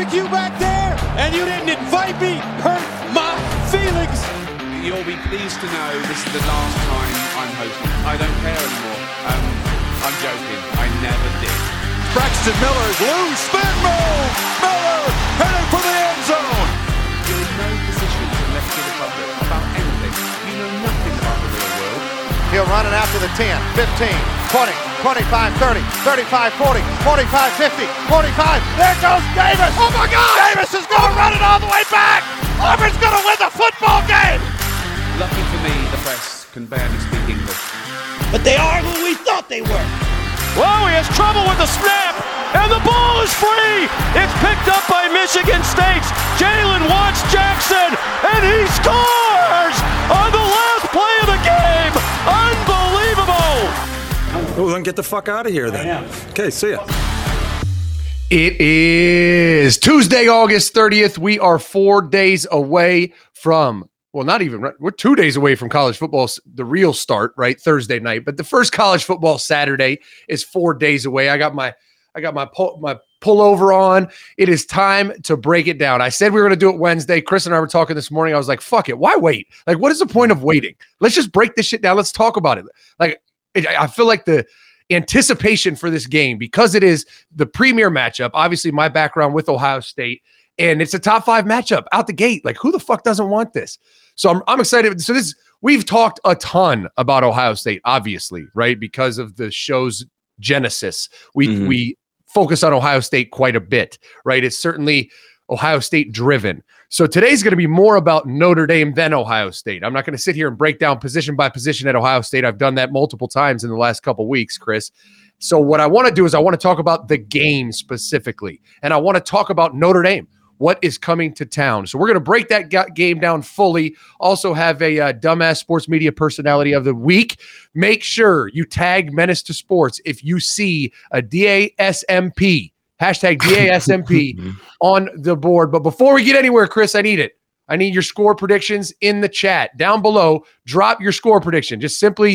barbecue back there, and you didn't invite me. Hurt my feelings. You'll be pleased to know this is the last time I'm hosting. I don't care anymore. I'm joking. I never did. Braxton Miller's loose spin move. Miller heading for the end zone. You're in no position to lecture the public about anything. You know nothing about the real world. He'll run it after the 10, 15, 20, 25, 30, 35, 40, 45, 50, 45. There goes Davis. Oh my God! Davis is going to run it all the way back. Auburn's going to win the football game. Lucky for me, the press can barely speak English. But they are who we thought they were. Whoa, he has trouble with the snap, and the ball is free. It's picked up by Michigan State's Jalen Watts Jackson, and he scores on the last play of the game. Unbelievable. Well, then get the fuck out of here then. Okay, see ya. It is Tuesday, August 30th. We are 4 days away from, well, not even, we're 2 days away from college football, the real start, right? Thursday night. But the first college football Saturday is 4 days away. I got my pullover on. It is time to break it down. I said we were going to do it Wednesday. Chris and I were talking this morning. I was like, fuck it. Why wait? Like, what is the point of waiting? Let's just break this shit down. Let's talk about it. Like, I feel like the anticipation for this game, because it is the premier matchup, obviously my background with Ohio State, and it's a top 5 matchup out the gate. Like, who the fuck doesn't want this? So I'm excited. So we've talked a ton about Ohio State, obviously, right? Because of the show's genesis. We focus on Ohio State quite a bit, right? It's certainly Ohio State driven. So today's going to be more about Notre Dame than Ohio State. I'm not going to sit here and break down position by position at Ohio State. I've done that multiple times in the last couple of weeks, Chris. So what I want to do is I want to talk about the game specifically, and I want to talk about Notre Dame. What is coming to town? So we're going to break that game down fully. Also have a dumbass sports media personality of the week. Make sure you tag Menace to Sports if you see a DASMP, hashtag DASMP on the board. But before we get anywhere, Chris, I need it. I need your score predictions in the chat. Down below, drop your score prediction. Just simply,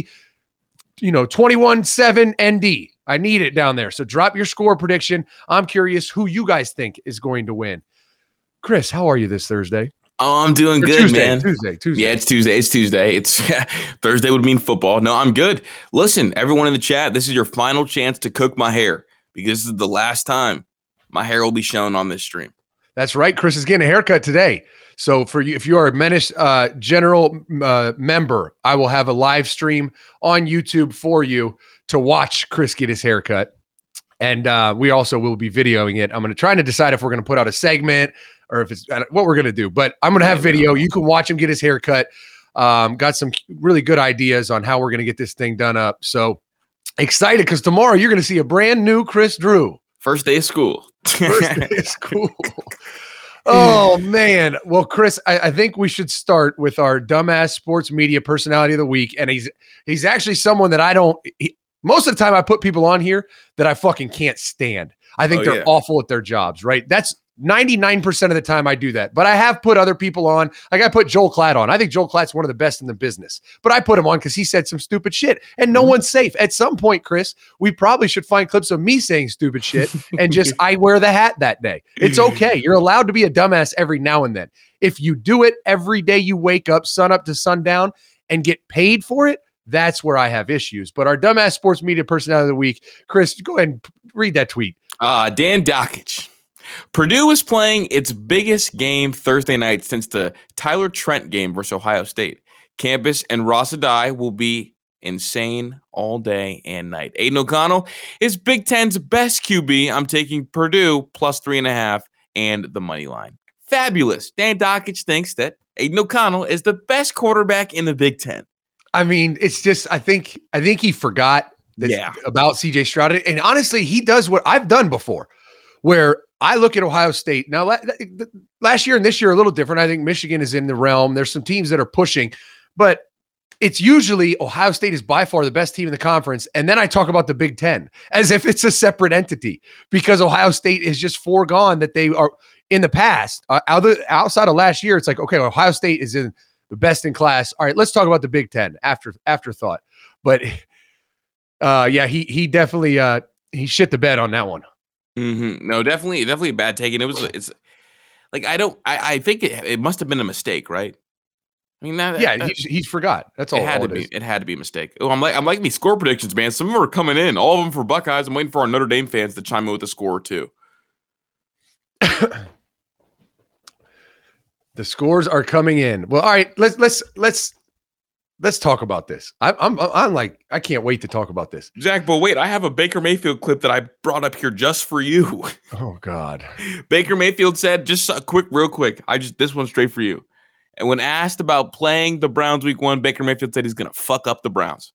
21-7 ND. I need it down there. So drop your score prediction. I'm curious who you guys think is going to win. Chris, how are you this Thursday? Oh, I'm doing good, Tuesday, man. Tuesday. Yeah, it's Tuesday. It's Thursday would mean football. No, I'm good. Listen, everyone in the chat, this is your final chance to cook my hair because this is the last time my hair will be shown on this stream. That's right. Chris is getting a haircut today. So for you, if you are a Menace general member, I will have a live stream on YouTube for you to watch Chris get his haircut. And we also will be videoing it. I'm going to try to decide if we're going to put out a segment or if it's what we're going to do. But I'm going to have video. You can watch him get his haircut. Got some really good ideas on how we're going to get this thing done up. So excited because tomorrow you're going to see a brand new Chris Drew. First day of school. Oh, man. Well, Chris, I think we should start with our dumbass sports media personality of the week. And he's actually someone that most of the time I put people on here that I fucking can't stand. I think they're awful at their jobs, right? That's 99% of the time I do that. But I have put other people on. Like I put Joel Klatt on. I think Joel Klatt's one of the best in the business. But I put him on because he said some stupid shit. And no one's safe. At some point, Chris, we probably should find clips of me saying stupid shit and just I wear the hat that day. It's okay. You're allowed to be a dumbass every now and then. If you do it every day you wake up, sun up to sundown, and get paid for it, that's where I have issues. But our dumbass sports media personality of the week, Chris, go ahead and read that tweet. Dan Dakich. Purdue is playing its biggest game Thursday night since the Tyler Trent game versus Ohio State. Campus and Ross Adai will be insane all day and night. Aiden O'Connell is Big Ten's best QB. I'm taking Purdue plus 3.5 and the money line. Fabulous. Dan Dakich thinks that Aiden O'Connell is the best quarterback in the Big Ten. I mean, it's just I think he forgot about CJ Stroud. And honestly, he does what I've done before, where I look at Ohio State. Now, last year and this year are a little different. I think Michigan is in the realm. There's some teams that are pushing, but it's usually Ohio State is by far the best team in the conference. And then I talk about the Big Ten as if it's a separate entity because Ohio State is just foregone that they are in the past. Outside of last year, it's like, okay, Ohio State is in the best in class. All right, let's talk about the Big Ten afterthought. But he definitely he shit the bed on that one. No, definitely a bad take. And it's like I think it must have been a mistake, right? I mean, he forgot. That's all. It had to be a mistake. Oh, I'm like these score predictions, man. Some of them are coming in. All of them for Buckeyes. I'm waiting for our Notre Dame fans to chime in with the score too. The scores are coming in. Well, all right. Let's talk about this. I'm like, I can't wait to talk about this. Zach, but wait, I have a Baker Mayfield clip that I brought up here just for you. Oh God. Baker Mayfield said, just real quick. This one's straight for you. And when asked about playing the Browns week 1, Baker Mayfield said he's going to fuck up the Browns.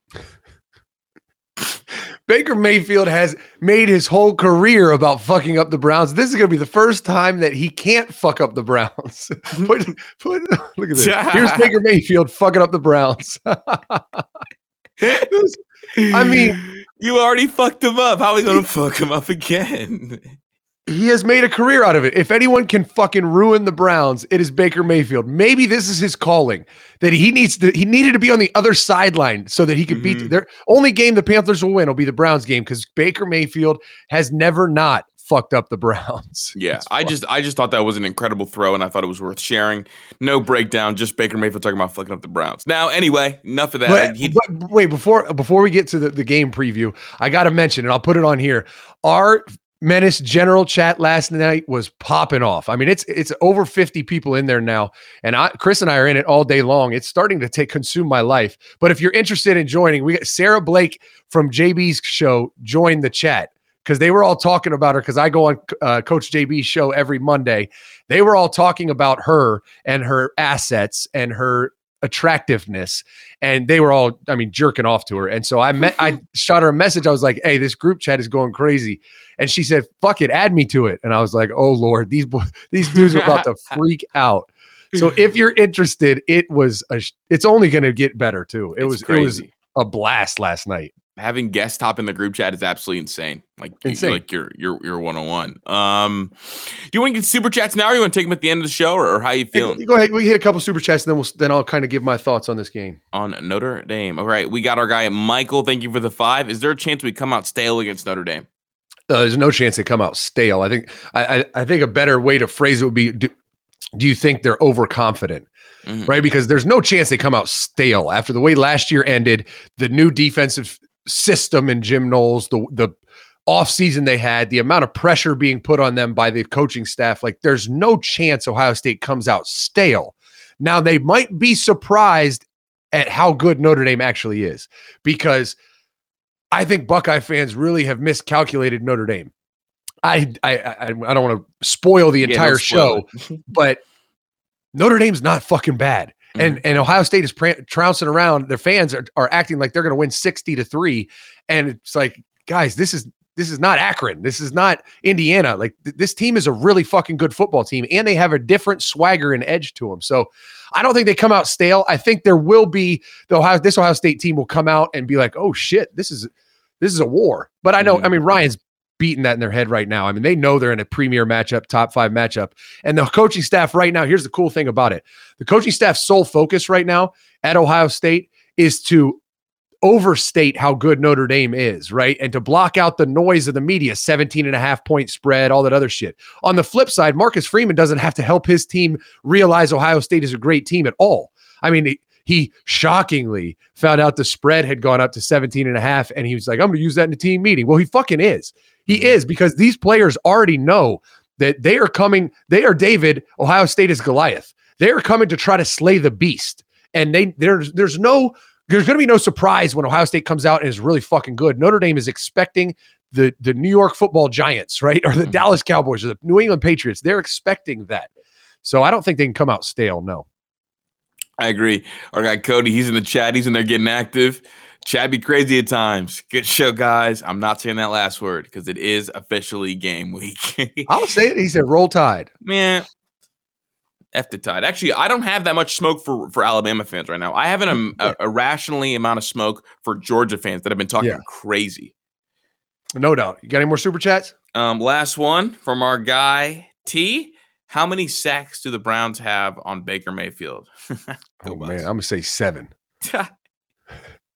Baker Mayfield has made his whole career about fucking up the Browns. This is going to be the first time that he can't fuck up the Browns. Look at this. Here's Baker Mayfield fucking up the Browns. I mean, you already fucked him up. How are we going to fuck him up again? He has made a career out of it. If anyone can fucking ruin the Browns, it is Baker Mayfield. Maybe this is his calling, that he needed to be on the other sideline so that he could beat their only game the Panthers will win will be the Browns game, because Baker Mayfield has never not fucked up the Browns. Yeah, I just thought that was an incredible throw, and I thought it was worth sharing. No breakdown, just Baker Mayfield talking about fucking up the Browns. Now, anyway, enough of that. But wait, before we get to the game preview, I got to mention, and I'll put it on here, our Menace general chat last night was popping off. I mean, it's over 50 people in there now, and Chris and I are in it all day long. It's starting to consume my life. But if you're interested in joining, we got Sarah Blake from JB's show joined the chat, because they were all talking about her, because I go on Coach JB's show every Monday. They were all talking about her and her assets and her attractiveness, and they were all, I mean, jerking off to her. And so I shot her a message. I was like, hey, this group chat is going crazy. And she said, fuck it, add me to it. And I was like, oh Lord, these dudes are about to freak out. So if you're interested, it's only going to get better too. It was a blast last night. Having guest top in the group chat is absolutely insane. Like you're 101. Do you want to get super chats now, or you want to take them at the end of the show, or how you feeling? Go ahead. We hit a couple super chats, and then I'll kind of give my thoughts on this game. On Notre Dame. All right, we got our guy Michael. Thank you for the 5. Is there a chance we come out stale against Notre Dame? There's no chance they come out stale. I think a better way to phrase it would be, do you think they're overconfident? Right? Because there's no chance they come out stale after the way last year ended, the new defensive system in Jim Knowles, the offseason they had, the amount of pressure being put on them by the coaching staff. Like, there's no chance Ohio State comes out stale. Now, they might be surprised at how good Notre Dame actually is, because I think Buckeye fans really have miscalculated Notre Dame. I don't want to spoil the entire show, but Notre Dame's not fucking bad. And Ohio State is trouncing around. Their fans are acting like they're going to win 60-3. And it's like, guys, this is not Akron. This is not Indiana. Like, this team is a really fucking good football team, and they have a different swagger and edge to them. So I don't think they come out stale. I think there will be this Ohio State team will come out and be like, oh shit, this is a war. But I know, I mean, Ryan's beating that in their head right now. I mean, they know they're in a premier matchup, top 5 matchup. And the coaching staff right now, here's the cool thing about it. The coaching staff's sole focus right now at Ohio State is to overstate how good Notre Dame is, right? And to block out the noise of the media, 17.5-point spread, all that other shit. On the flip side, Marcus Freeman doesn't have to help his team realize Ohio State is a great team at all. I mean, he shockingly found out the spread had gone up to 17.5, and he was like, I'm going to use that in the team meeting. Well, he fucking is. He is, because these players already know that they are coming. They are David. Ohio State is Goliath. They are coming to try to slay the beast. And there's going to be no surprise when Ohio State comes out and is really fucking good. Notre Dame is expecting the New York Football Giants, right? Or the Dallas Cowboys or the New England Patriots. They're expecting that. So I don't think they can come out stale. No. I agree. Our guy Cody, he's in the chat. He's in there getting active. Chat be crazy at times. Good show, guys. I'm not saying that last word because it is officially game week. I'll say it. He said, roll Tide. Man, F the Tide. Actually, I don't have that much smoke for Alabama fans right now. I have an irrationally amount of smoke for Georgia fans that have been talking crazy. No doubt. You got any more super chats? Last one from our guy T. How many sacks do the Browns have on Baker Mayfield? Man, I'm going to say 7.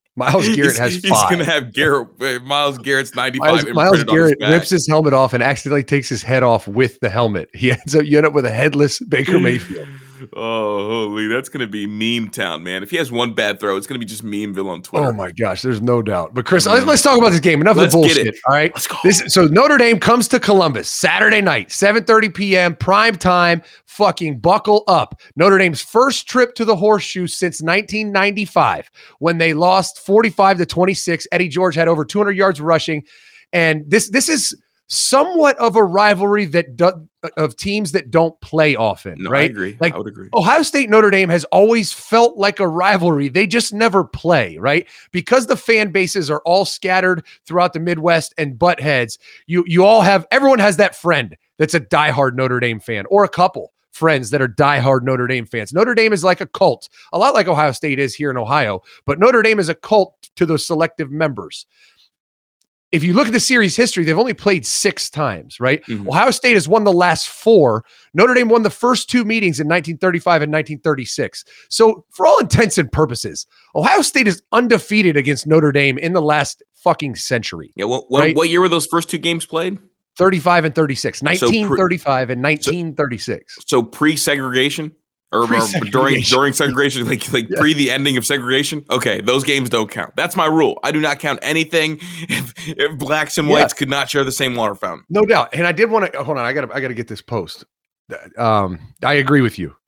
Myles Garrett has 5. He's going to have Myles Garrett's 95. Miles Garrett rips his helmet off and accidentally takes his head off with the helmet. You end up with a headless Baker Mayfield. Oh, holy, that's going to be meme town, man. If he has one bad throw, it's going to be just memeville on Twitter. Oh my gosh, there's no doubt. But Chris, let's talk about this game. Enough of the bullshit. All right. Let's go. So Notre Dame comes to Columbus Saturday night, 7:30 p.m. prime time. Fucking buckle up. Notre Dame's first trip to the Horseshoe since 1995 when they lost 45-26. Eddie George had over 200 yards rushing. And this is somewhat of a rivalry of teams that don't play often, right? I agree. Like, I would agree. Ohio State Notre Dame has always felt like a rivalry. They just never play, right? Because the fan bases are all scattered throughout the Midwest and butt heads. Everyone has that friend that's a diehard Notre Dame fan, or a couple friends that are diehard Notre Dame fans. Notre Dame is like a cult, a lot like Ohio State is here in Ohio, but Notre Dame is a cult to those selective members. If you look at the series history, they've only played 6 times, right? Mm-hmm. Ohio State has won the last 4. Notre Dame won the first 2 meetings in 1935 and 1936. So for all intents and purposes, Ohio State is undefeated against Notre Dame in the last fucking century. Yeah. Right? What year were those first 2 games played? 35 and 36. 1935 and 1936. So pre-segregation? Or during segregation, like pre the ending of segregation. Okay, those games don't count. That's my rule. I do not count anything if blacks and whites could not share the same water fountain. No doubt. And I did want to hold on. I gotta get this post. I agree with you,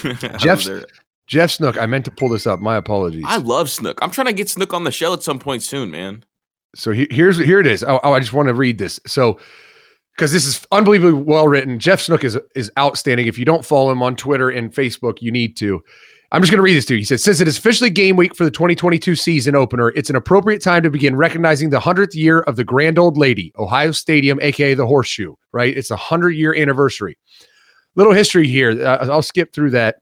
Jeff Snook. I meant to pull this up. My apologies. I love Snook. I'm trying to get Snook on the show at some point soon, man. So here it is. I just want to read this. So, because this is unbelievably well written. Jeff Snook is outstanding. If you don't follow him on Twitter and Facebook, you need to. I'm just going to read this to you. He said, since it is officially game week for the 2022 season opener, it's an appropriate time to begin recognizing the 100th year of the Grand Old Lady, Ohio Stadium, a.k.a. the Horseshoe, right? It's a 100-year anniversary. Little history here. I'll skip through that.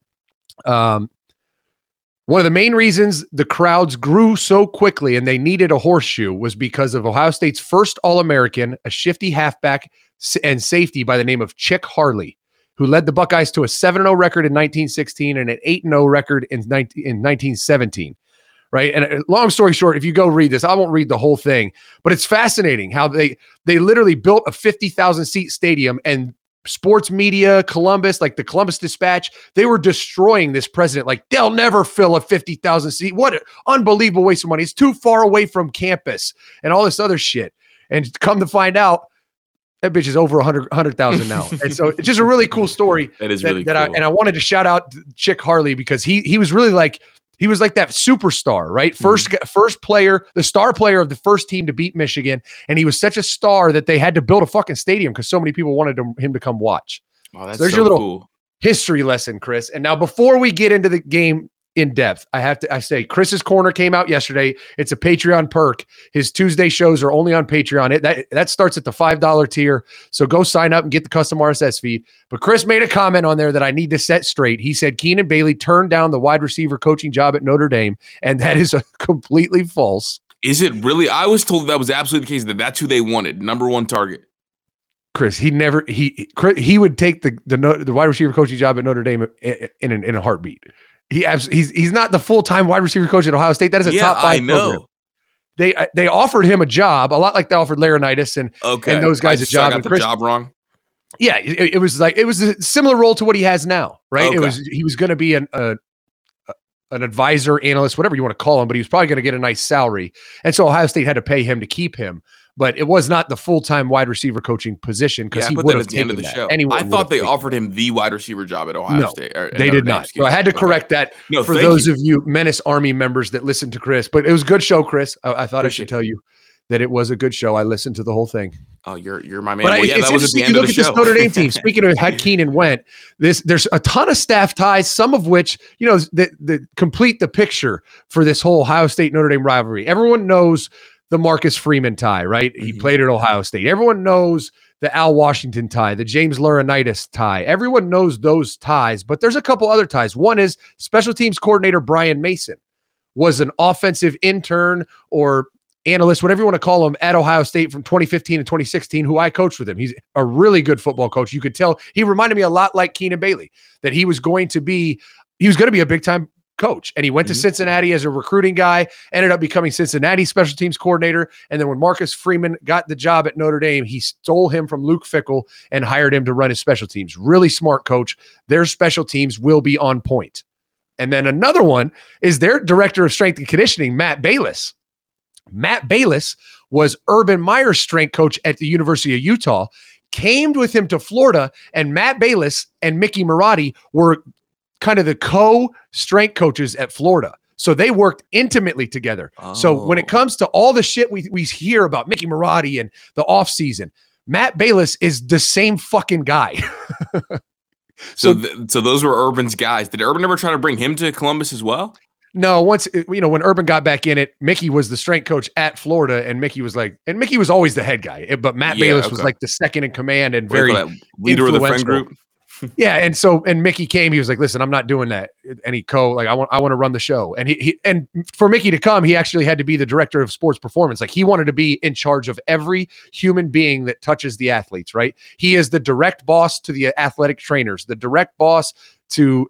One of the main reasons the crowds grew so quickly and they needed a horseshoe was because of Ohio State's first All-American, a shifty halfback and safety by the name of Chick Harley, who led the Buckeyes to a 7-0 record in 1916 and an 8-0 record in 1917. Right. And long story short, if you go read this, I won't read the whole thing, but it's fascinating how they literally built a 50,000 seat stadium, and sports media, Columbus, like the Columbus Dispatch, they were destroying this president. Like, they'll never fill a 50,000 seat. What an unbelievable waste of money. It's too far away from campus and all this other shit. And come to find out, that bitch is over 100,000 now. And so it's just a really cool story. That is really cool. I wanted to shout out Chick Harley because he was really like, he was like that superstar, right? First player, the star player of the first team to beat Michigan. And he was such a star that they had to build a fucking stadium because so many people wanted him to come watch. Oh, that's so there's so your little cool history lesson, Chris. And now before we get into the game in depth, I say Chris's Corner came out yesterday. It's a Patreon perk. His Tuesday shows are only on Patreon. That starts at the $5 tier. So go sign up and get the custom RSS feed. But Chris made a comment on there that I need to set straight. He said Keenan Bailey turned down the wide receiver coaching job at Notre Dame, and that is completely false. Is it really? I was told that was absolutely the case, that's who they wanted, number one target. Chris, he would take the wide receiver coaching job at Notre Dame in a heartbeat. He's not the full-time wide receiver coach at Ohio State. That is a top 5 I know. Program. They offered him a job, a lot like they offered Laurinaitis and those guys a job. I got the job wrong. Yeah, it was a similar role to what he has now, right? Okay. He was going to be an advisor, analyst, whatever you want to call him, but he was probably going to get a nice salary. And so Ohio State had to pay him to keep him. But it was not the full-time wide receiver coaching position because he would have taken the show. I thought they offered him the wide receiver job at Ohio State. They did not. So I had to correct that for those of you Menace Army members that listen to Chris. But it was a good show, Chris. I thought I should tell you that it was a good show. I listened to the whole thing. Oh, you're my man. But that was at the end of the show. Look at this Notre Dame team. Speaking of how Keenan went, there's a ton of staff ties, some of which, that complete the picture for this whole Ohio State Notre Dame rivalry. Everyone knows the Marcus Freeman tie, right? He played at Ohio State. Everyone knows the Al Washington tie, the James Laurinaitis tie. Everyone knows those ties, but there's a couple other ties. One is special teams coordinator Brian Mason was an offensive intern or analyst, whatever you want to call him, at Ohio State from 2015 and 2016, who I coached with him. He's a really good football coach. You could tell he reminded me a lot like Keenan Bailey, that he was going to be a big-time coach. And he went to Cincinnati as a recruiting guy, ended up becoming Cincinnati's special teams coordinator. And then when Marcus Freeman got the job at Notre Dame, he stole him from Luke Fickell and hired him to run his special teams. Really smart coach. Their special teams will be on point. And then another one is their director of strength and conditioning, Matt Balis. Matt Balis was Urban Meyer's strength coach at the University of Utah, came with him to Florida, and Matt Balis and Mickey Marotti were kind of the co-strength coaches at Florida. So they worked intimately together. Oh. So when it comes to all the shit we hear about Mickey Marotti and the offseason, Matt Balis is the same fucking guy. So those were Urban's guys. Did Urban ever try to bring him to Columbus as well? No, once, when Urban got back in it, Mickey was the strength coach at Florida, and Mickey was always the head guy, but Matt Balis was like the second in command and very leader of the friend group. Yeah, and Mickey came. He was like, "Listen, I'm not doing that." And he I want to run the show. And he for Mickey to come, he actually had to be the director of sports performance. Like, he wanted to be in charge of every human being that touches the athletes. Right? He is the direct boss to the athletic trainers, the direct boss to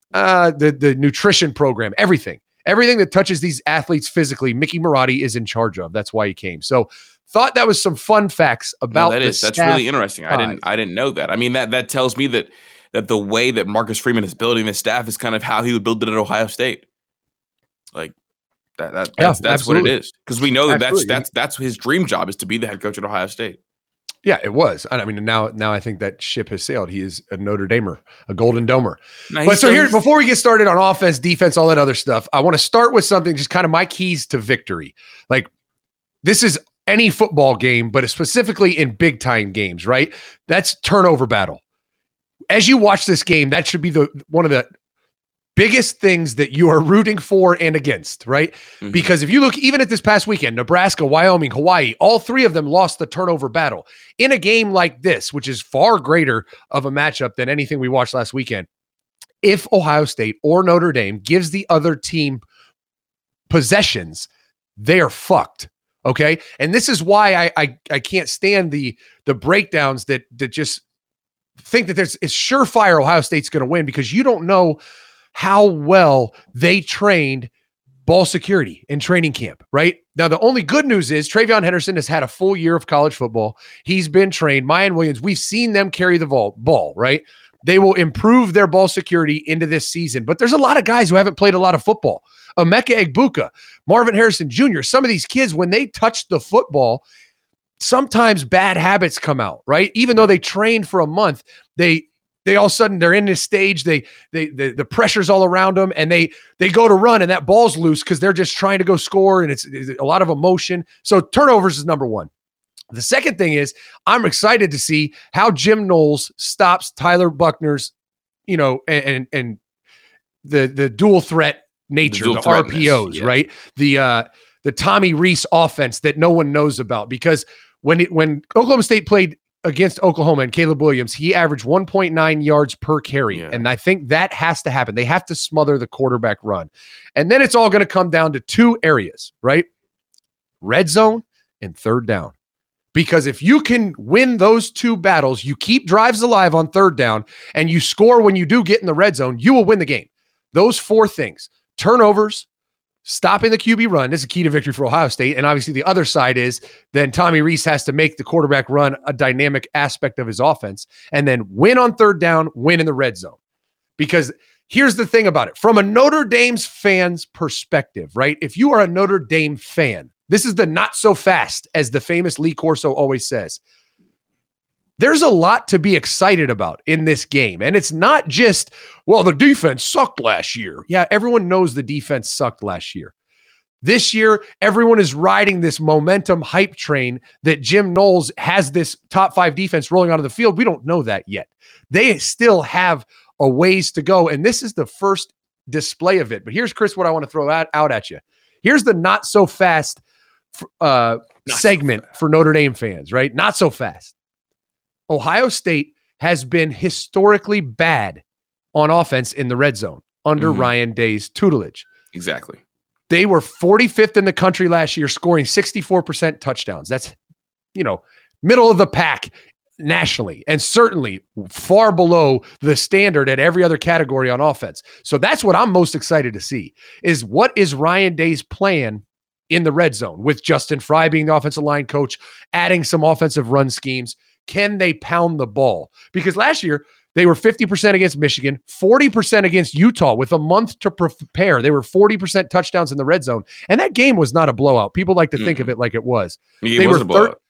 the nutrition program, everything that touches these athletes physically. Mickey Marotti is in charge of. That's why he came. So. Thought that was some fun facts about that's really interesting. I didn't know that. I mean, that tells me that the way that Marcus Freeman is building the staff is kind of how he would build it at Ohio State. Like that's what it is. Because we know that's his dream job, is to be the head coach at Ohio State. Yeah, it was. I mean, now I think that ship has sailed. He is a Notre Damer, a Golden Domer. But so here, before we get started on offense, defense, all that other stuff, I want to start with something, just kind of my keys to victory. Like, this is any football game, but specifically in big time games, right? That's turnover battle. As you watch this game, that should be one of the biggest things that you are rooting for and against, right? Mm-hmm. Because if you look even at this past weekend, Nebraska, Wyoming, Hawaii, all three of them lost the turnover battle. In a game like this, which is far greater of a matchup than anything we watched last weekend, if Ohio State or Notre Dame gives the other team possessions, they are fucked. Okay. And this is why I can't stand the breakdowns that just think that it's surefire Ohio State's going to win, because you don't know how well they trained ball security in training camp, right? Now, the only good news is TreVeyon Henderson has had a full year of college football. He's been trained. Mayan Williams, we've seen them carry the ball, right? They will improve their ball security into this season. But there's a lot of guys who haven't played a lot of football. Emeka Egbuka, Marvin Harrison Jr., some of these kids, when they touch the football, sometimes bad habits come out, right? Even though they trained for a month, they all of a sudden they're in this stage, the pressure's all around them, and they go to run, and that ball's loose because they're just trying to go score, and it's a lot of emotion. So turnovers is number one. The second thing is, I'm excited to see how Jim Knowles stops Tyler Buchner's, and the dual threat nature, the RPOs, yes. Right? The Tommy Rees offense that no one knows about, because when Oklahoma State played against Oklahoma and Caleb Williams, he averaged 1.9 yards per carry. Yeah. And I think that has to happen. They have to smother the quarterback run. And then it's all going to come down to two areas, right? Red zone and third down. Because if you can win those two battles, you keep drives alive on third down, and you score when you do get in the red zone, you will win the game. Those four things: turnovers, stopping the QB run. This is a key to victory for Ohio State. And obviously the other side is then Tommy Rees has to make the quarterback run a dynamic aspect of his offense, and then win on third down, win in the red zone. Because here's the thing about it. From a Notre Dame's fan's perspective, right? If you are a Notre Dame fan, this is the not so fast, as the famous Lee Corso always says. There's a lot to be excited about in this game. And it's not just, well, the defense sucked last year. Yeah, everyone knows the defense sucked last year. This year, everyone is riding this momentum hype train that Jim Knowles has this top 5 defense rolling onto the field. We don't know that yet. They still have a ways to go. And this is the first display of it. But here's, Chris, what I want to throw out at you. Here's the not so fast segment for Notre Dame fans, right? Not so fast. Ohio State has been historically bad on offense in the red zone under Ryan Day's tutelage. Exactly. They were 45th in the country last year, scoring 64% touchdowns. That's, middle of the pack nationally, and certainly far below the standard at every other category on offense. So that's what I'm most excited to see, is what is Ryan Day's plan in the red zone, with Justin Fry being the offensive line coach, adding some offensive run schemes. Can they pound the ball? Because last year they were 50% against Michigan, 40% against Utah with a month to prepare. They were 40% touchdowns in the red zone. And that game was not a blowout. People like to think of it like it was. They were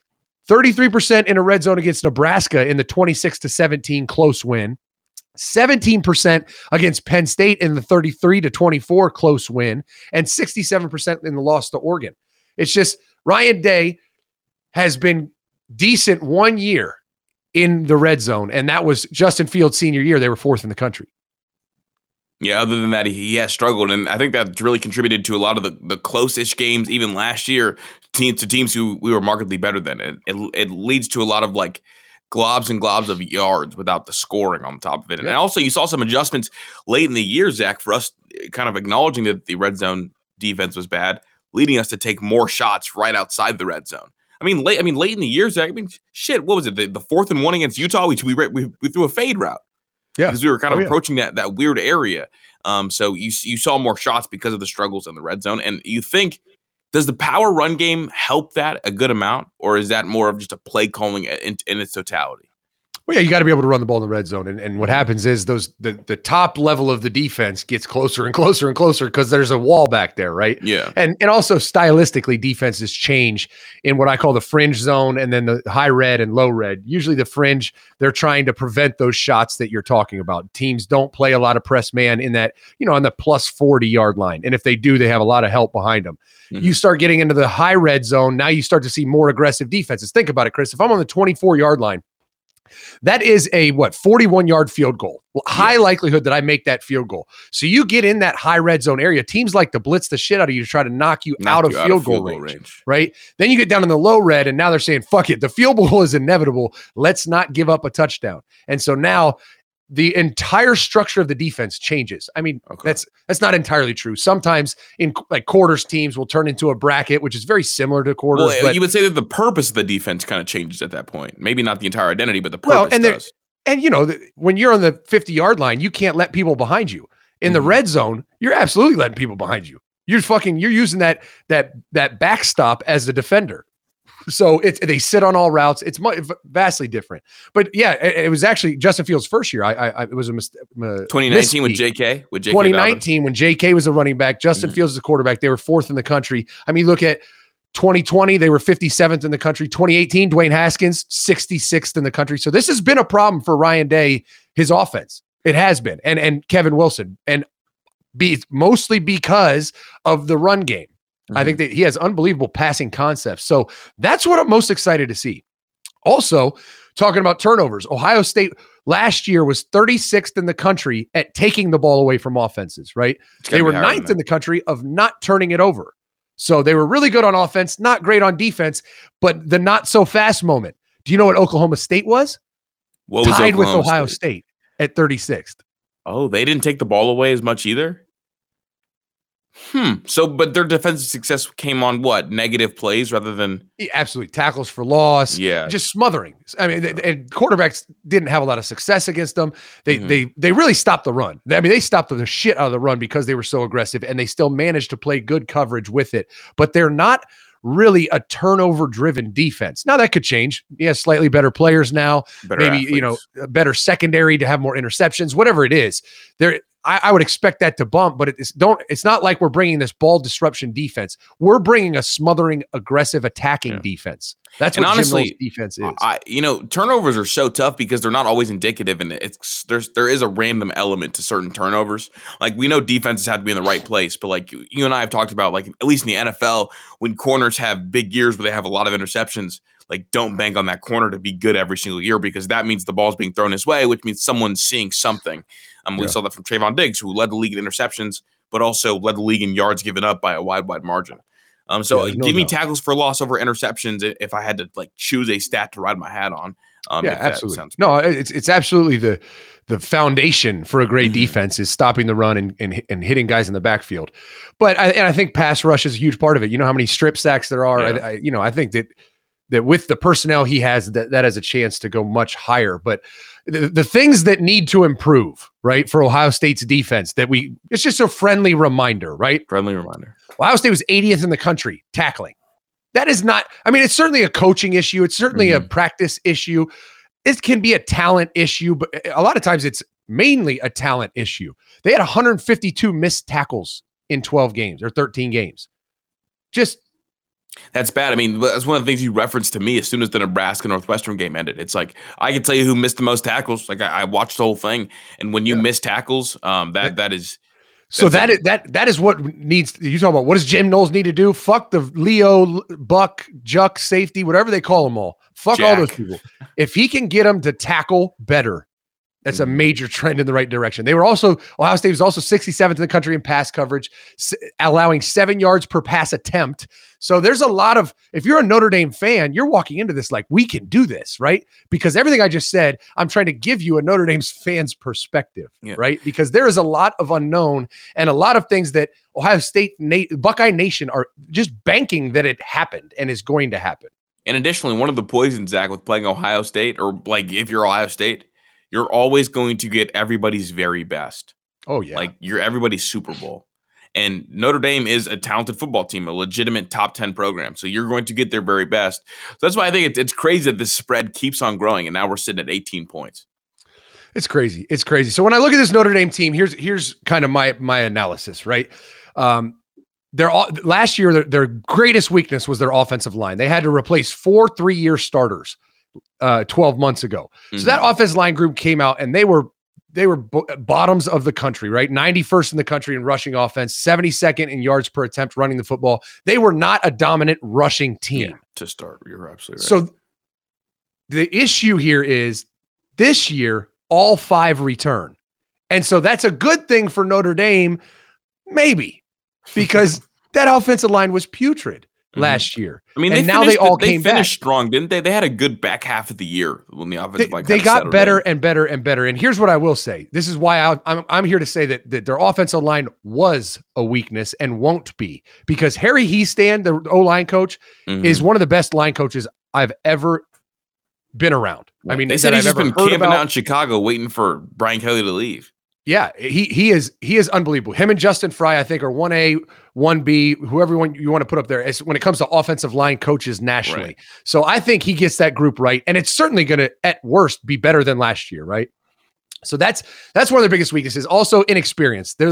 33% in a red zone against Nebraska in the 26-17 close win. 17% against Penn State in the 33-24 close win, and 67% in the loss to Oregon. It's just Ryan Day has been decent 1 year in the red zone, and that was Justin Fields' senior year. They were 4th in the country. Yeah, other than that, he has struggled, and I think that's really contributed to a lot of the close-ish games, even last year, teams who we were markedly better than. It leads to a lot of like globs and globs of yards without the scoring on top of it. And also, you saw some adjustments late in the year, Zach, for us kind of acknowledging that the red zone defense was bad, leading us to take more shots right outside the red zone. Late in the year, Zach. Shit, what was it? The 4th and 1 against Utah, we threw a fade route. Yeah, because we were kind of approaching that weird area. So you saw more shots because of the struggles in the red zone. And you think, does the power run game help that a good amount, or is that more of just a play calling in its totality? Well, yeah, you got to be able to run the ball in the red zone. And what happens is the top level of the defense gets closer and closer and closer because there's a wall back there, right? Yeah. And also stylistically, defenses change in what I call the fringe zone and then the high red and low red. Usually the fringe, they're trying to prevent those shots that you're talking about. Teams don't play a lot of press man in that, on the plus 40 yard line. And if they do, they have a lot of help behind them. Mm-hmm. You start getting into the high red zone. Now you start to see more aggressive defenses. Think about it, Chris. If I'm on the 24 yard line, that is a 41-yard field goal. High likelihood that I make that field goal. So you get in that high red zone area. Teams like to blitz the shit out of you to try to knock you out of field goal range, right? Then you get down in the low red, and now they're saying, fuck it. The field goal is inevitable. Let's not give up a touchdown. And so now the entire structure of the defense changes. That's not entirely true. Sometimes in like quarters, teams will turn into a bracket, which is very similar to quarters. Well, but you would say that the purpose of the defense kind of changes at that point. Maybe not the entire identity, but the purpose does. And when you're on the 50-yard line, you can't let people behind you. In the red zone, you're absolutely letting people behind you. You're using that backstop as the defender. So they sit on all routes. It's vastly different. But yeah, it was actually Justin Fields' first year. It was a 2019 with JK. 2019 when JK was a running back, Justin Fields was a quarterback. They were 4th in the country. Look at 2020, they were 57th in the country. 2018, Dwayne Haskins, 66th in the country. So this has been a problem for Ryan Day, his offense. It has been, and Kevin Wilson, and mostly because of the run game. I think that he has unbelievable passing concepts. So that's what I'm most excited to see. Also, talking about turnovers, Ohio State last year was 36th in the country at taking the ball away from offenses, right? They were 9th in the country of not turning it over. So they were really good on offense, not great on defense, but the not so fast moment. Do you know what Oklahoma State was? Tied with Ohio State at 36th. Oh, they didn't take the ball away as much either? So, but their defensive success came on what? Negative plays rather than absolutely tackles for loss. Yeah, just smothering. And quarterbacks didn't have a lot of success against them. They really stopped the run. They stopped the shit out of the run because they were so aggressive, and they still managed to play good coverage with it. But they're not really a turnover-driven defense. Now that could change. Slightly better players now. Maybe athletes. A better secondary to have more interceptions. Whatever it is, I would expect that to bump, but it's not like we're bringing this ball disruption defense. We're bringing a smothering, aggressive, attacking defense. That's what honestly, Jim Knowles' defense is. Turnovers are so tough because they're not always indicative, and there is a random element to certain turnovers. Like, we know defenses have to be in the right place, but like you and I have talked about, like at least in the NFL, when corners have big years where they have a lot of interceptions, like don't bank on that corner to be good every single year, because that means the ball's being thrown his way, which means someone's seeing something. We saw that from Trayvon Diggs, who led the league in interceptions, but also led the league in yards given up by a wide margin. Give me tackles for loss over interceptions if I had to like choose a stat to ride my hat on. Absolutely. No, it's absolutely the foundation for a great defense is stopping the run and hitting guys in the backfield. But I think pass rush is a huge part of it. You know how many strip sacks there are. I think that that with the personnel he has, that has a chance to go much higher. But the things that need to improve, right, for Ohio State's defense, it's just a friendly reminder, right? Friendly reminder. Ohio State was 80th in the country tackling. That is not, I mean, it's certainly a coaching issue. It's certainly a practice issue. It can be a talent issue, but a lot of times it's mainly a talent issue. They had 152 missed tackles in 12 games or 13 games. That's bad. I mean, that's one of the things you referenced to me as soon as the Nebraska-Northwestern game ended. It's like, I can tell you who missed the most tackles. Like, I watched the whole thing. And when you miss tackles, that is... So that is what needs. You talk about what does Jim Knowles need to do? Fuck the Leo, Buck, Juck, safety, whatever they call them all. Fuck Jack. all those people. If he can get them to tackle better, that's a major trend in the right direction. Ohio State was also 67th in the country in pass coverage, allowing 7 yards per pass attempt. So there's a lot of, if you're a Notre Dame fan, you're walking into this like, we can do this, right? Because everything I just said, I'm trying to give you a Notre Dame fan's perspective, right? Because there is a lot of unknown and a lot of things that Ohio State, Buckeye Nation are just banking that it happened and is going to happen. And additionally, one of the poisons, Zach, with playing Ohio State, or like if you're Ohio State, you're always going to get everybody's very best. Oh, yeah. Like you're everybody's Super Bowl. And Notre Dame is a talented football team, a legitimate top 10 program. So you're going to get their very best. So that's why I think it's crazy that this spread keeps on growing. And now we're sitting at 18 points. It's crazy. It's crazy. So when I look at this Notre Dame team, here's kind of my analysis, right? Last year, their greatest weakness was their offensive line. They had to replace 4 3-year starters 12 months ago. So that offensive line group came out and they were bottoms of the country, right? 91st in the country in rushing offense, 72nd in yards per attempt running the football. They were not a dominant rushing team. Yeah, to start. You're absolutely right. So the issue here is this year, all 5 return. And so that's a good thing for Notre Dame, maybe, because that offensive line was putrid last year. I mean, they came back strong, didn't they? They had a good back half of the year when the offensive line. They got better and better and better. And here's what I will say: this is why I'm here to say that their offensive line was a weakness and won't be, because Harry Hiestand, the O-line coach, is one of the best line coaches I've ever been around. I mean, they said he's just been camping out in Chicago waiting for Brian Kelly to leave. Yeah, he is unbelievable. Him and Justin Fry, I think, are 1A, 1B, whoever you want to put up there when it comes to offensive line coaches nationally. Right. So I think he gets that group right, and it's certainly going to, at worst, be better than last year, right? So that's one of their biggest weaknesses. Also, inexperience. They're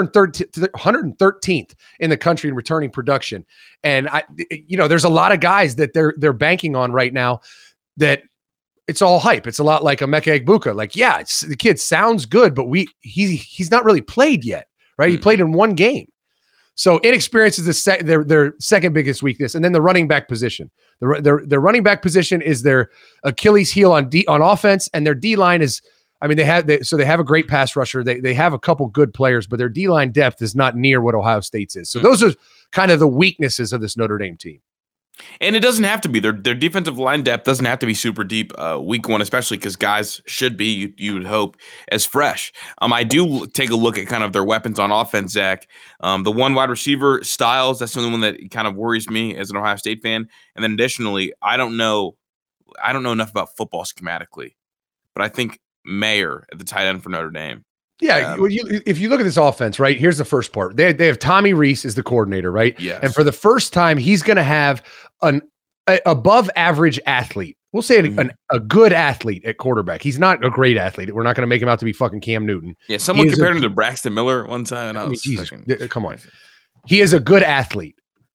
113th in the country in returning production, and there's a lot of guys that they're banking on right now that. It's all hype. It's a lot like Emeka Egbuka. Like, yeah, the kid sounds good, but he's not really played yet, right? He played in 1 game. So inexperience is their second biggest weakness. And then the running back position. Their running back position is their Achilles heel on offense, and their D-line is, I mean, they have a great pass rusher. They have a couple good players, but their D-line depth is not near what Ohio State's is. So those are kind of the weaknesses of this Notre Dame team. And it doesn't have to be. Their defensive line depth doesn't have to be super deep week 1, especially because guys should be, you would hope, as fresh. I do take a look at kind of their weapons on offense, Zach. The one wide receiver, Styles, that's the only one that kind of worries me as an Ohio State fan. And then additionally, I don't know enough about football schematically, but I think Mayer at the tight end for Notre Dame. Yeah, if you look at this offense, right, here's the first part. They have Tommy Rees as the coordinator, right? Yes. And for the first time, he's going to have an above average athlete. We'll say a good athlete at quarterback. He's not a great athlete. We're not going to make him out to be fucking Cam Newton. Yeah, someone compared him to Braxton Miller one time. And Jesus, come on. He is a good athlete.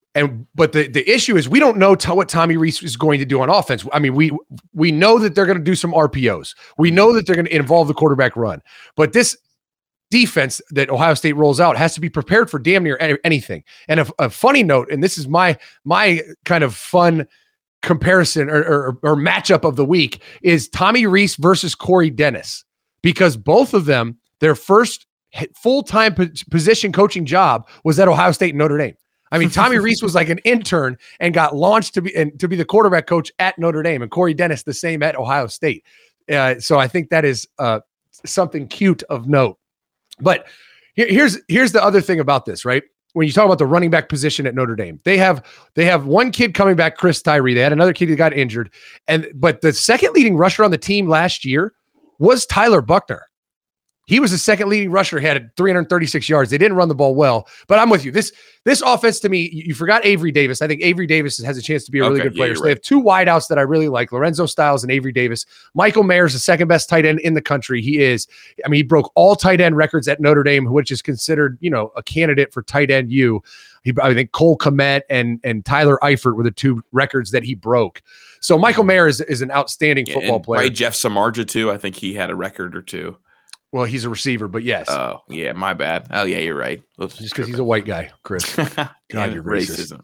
But the issue is we don't know what Tommy Rees is going to do on offense. I mean, we know that they're going to do some RPOs. We know that they're going to involve the quarterback run. But this defense that Ohio State rolls out has to be prepared for damn near anything. And a funny note, and this is my kind of fun comparison or matchup of the week, is Tommy Rees versus Corey Dennis, because both of them, their first full-time position coaching job was at Ohio State and Notre Dame. I mean, Tommy Rees was like an intern and got launched to be the quarterback coach at Notre Dame, and Corey Dennis the same at Ohio State. So I think that is something cute of note. But here's the other thing about this, right? when you talk about the running back position at Notre Dame, they have one kid coming back, Chris Tyree. They had another kid that got injured, but the second leading rusher on the team last year was Tyler Buchner. He was the second leading rusher, had 336 yards. They didn't run the ball well, but I'm with you. This offense, to me, you forgot Avery Davis. I think Avery Davis has a chance to be a really good player. So they have two wideouts that I really like, Lorenzo Styles and Avery Davis. Michael Mayer is the second best tight end in the country. He broke all tight end records at Notre Dame, which is considered, a candidate for tight end U. I think Cole Kmet and Tyler Eifert were the two records that he broke. So Michael Mayer is an outstanding football player. Right, Jeff Samardzija too. I think he had a record or two. Well, he's a receiver, but yes. Oh, yeah, my bad. Oh, yeah, you're right. Just because he's a white guy, Chris. God, you're racist.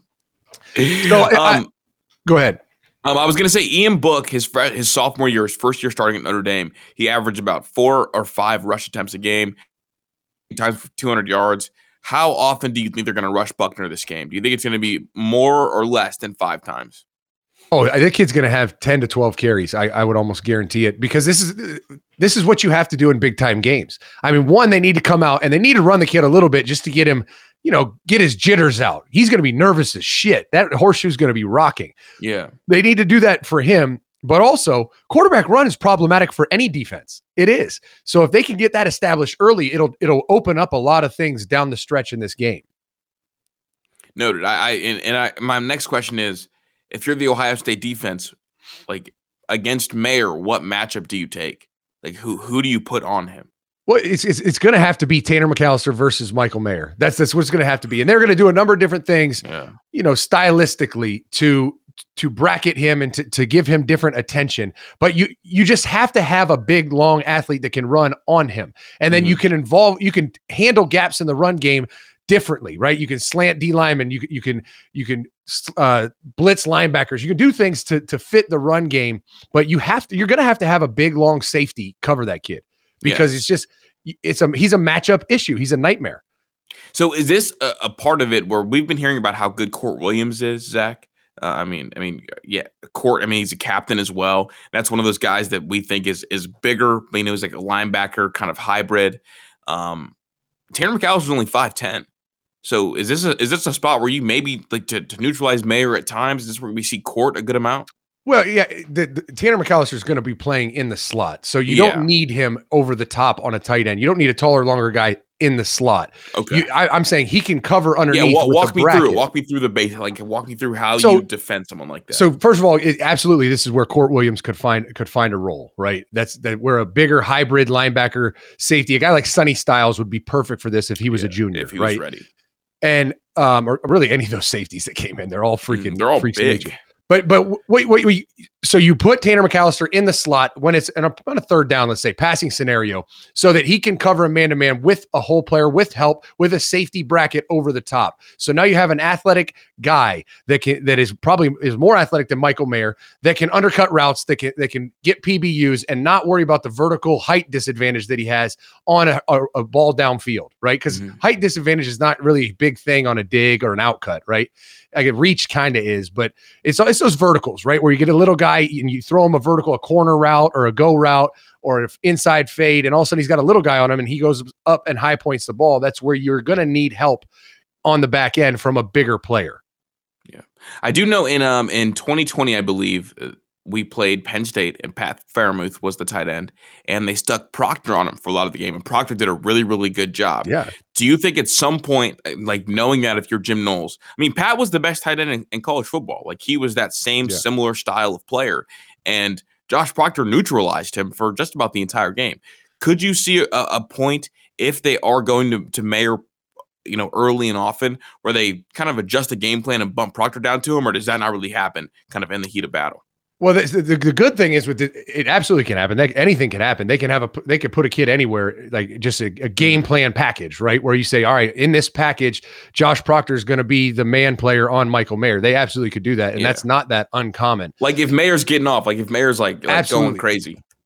Go ahead. I was going to say Ian Book, his sophomore year, his first year starting at Notre Dame, he averaged about 4 or 5 rush attempts a game, times for 200 yards. How often do you think they're going to rush Buchner this game? Do you think it's going to be more or less than 5 times? Oh, I think kid's going to have 10 to 12 carries. I would almost guarantee it, because this is what you have to do in big time games. I mean, one, they need to come out and they need to run the kid a little bit just to get him, get his jitters out. He's going to be nervous as shit. That horseshoe's going to be rocking. Yeah. They need to do that for him, but also quarterback run is problematic for any defense. It is. So if they can get that established early, it'll open up a lot of things down the stretch in this game. Noted. My next question is, if you're the Ohio State defense, like against Mayer, what matchup do you take? Like who do you put on him? Well, it's going to have to be Tanner McAllister versus Michael Mayer. That's what it's going to have to be, and they're going to do a number of different things, stylistically to bracket him and to give him different attention. But you just have to have a big, long athlete that can run on him, and then you can handle gaps in the run game differently, right? You can slant D linemen, you can blitz linebackers, you can do things to fit the run game, but you're going to have a big, long safety cover that kid, because he's a matchup issue. He's a nightmare. So is this a part of it where we've been hearing about how good Court Williams is, Zach? Court, he's a captain as well. That's one of those guys that we think is bigger. He's like a linebacker kind of hybrid. Tanner McAllister is only 5'10". So is this a spot where you maybe like to neutralize Mayer at times? Is this where we see Court a good amount? Well, yeah, the Tanner McAllister is going to be playing in the slot, so you don't need him over the top on a tight end. You don't need a taller, longer guy in the slot. Okay, I'm saying he can cover underneath. Yeah, walk me through the base. Like, walk me through how you defend someone like that. So first of all, absolutely, this is where Court Williams could find a role, right? That we're a bigger hybrid linebacker safety. A guy like Sonny Styles would be perfect for this if he was a junior, if he was ready. And or really any of those safeties that came in, they're all they're all big. But wait. So you put Tanner McAllister in the slot when it's on a third down, let's say passing scenario, so that he can cover a man-to-man with a whole player, with help, with a safety bracket over the top. So now you have an athletic guy that is more athletic than Michael Mayer, that can undercut routes, that can get PBUs and not worry about the vertical height disadvantage that he has on a ball downfield, right? Because height disadvantage is not really a big thing on a dig or an outcut, right? Like reach kind of is, but it's those verticals, right? Where you get a little guy and you throw him a vertical, a corner route or a go route or an inside fade, and all of a sudden he's got a little guy on him and he goes up and high points the ball. That's where you're going to need help on the back end from a bigger player. Yeah, I do know in 2020, I believe we played Penn State and Pat Fairmouth was the tight end, and they stuck Proctor on him for a lot of the game, and Proctor did a really, really good job. Yeah. Do you think at some point, like knowing that if you're Jim Knowles, Pat was the best tight end in college football. Like he was that same similar style of player, and Josh Proctor neutralized him for just about the entire game. Could you see a point if they are going to Mayer, early and often, where they kind of adjust the game plan and bump Proctor down to him, or does that not really happen kind of in the heat of battle? Well, the good thing is it absolutely can happen. Anything can happen. They could put a kid anywhere, like just a game plan package, right? Where you say, all right, in this package, Josh Proctor is going to be the man player on Michael Mayer. They absolutely could do that, and that's not that uncommon. Like if Mayer's getting off, like if Mayer's like going crazy.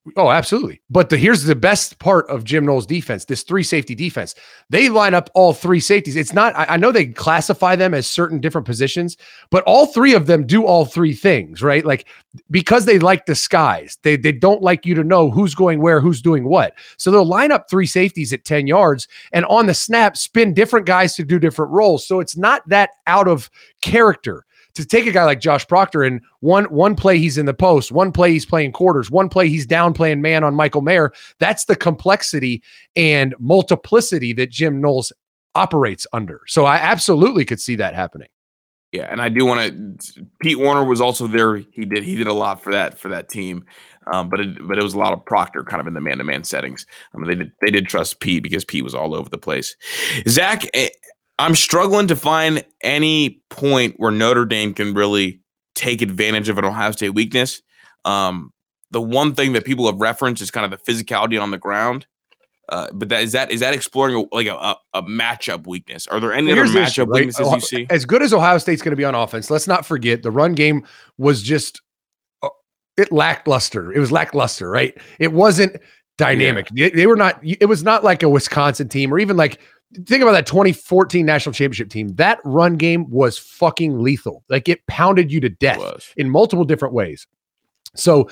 Oh, absolutely. But here's the best part of Jim Knowles' defense, this 3 safety defense. They line up all 3 safeties. It's not, I know they classify them as certain different positions, but all 3 of them do all 3 things, right? Like, because they like disguise. They don't like you to know who's going where, who's doing what. So they'll line up 3 safeties at 10 yards and on the snap, spin different guys to do different roles. So it's not that out of character. To take a guy like Josh Proctor and one play he's in the post, one play he's playing quarters, one play he's down playing man on Michael Mayer. That's the complexity and multiplicity that Jim Knowles operates under. So I absolutely could see that happening. Yeah, and I do want to. Pete Werner was also there. He did a lot for that team, but it was a lot of Proctor kind of in the man-to-man settings. I mean, they did trust Pete because Pete was all over the place. Zach, I'm struggling to find any point where Notre Dame can really take advantage of an Ohio State weakness. The one thing that people have referenced is kind of the physicality on the ground. But is that exploring a matchup weakness? Are there any other matchup weaknesses you see? As good as Ohio State's going to be on offense, let's not forget the run game was just lackluster. It was lackluster, right? It wasn't dynamic. Yeah. They were not. It was not like a Wisconsin team or even like. Think about that 2014 national championship team. That run game was fucking lethal. Like it pounded you to death in multiple different ways. So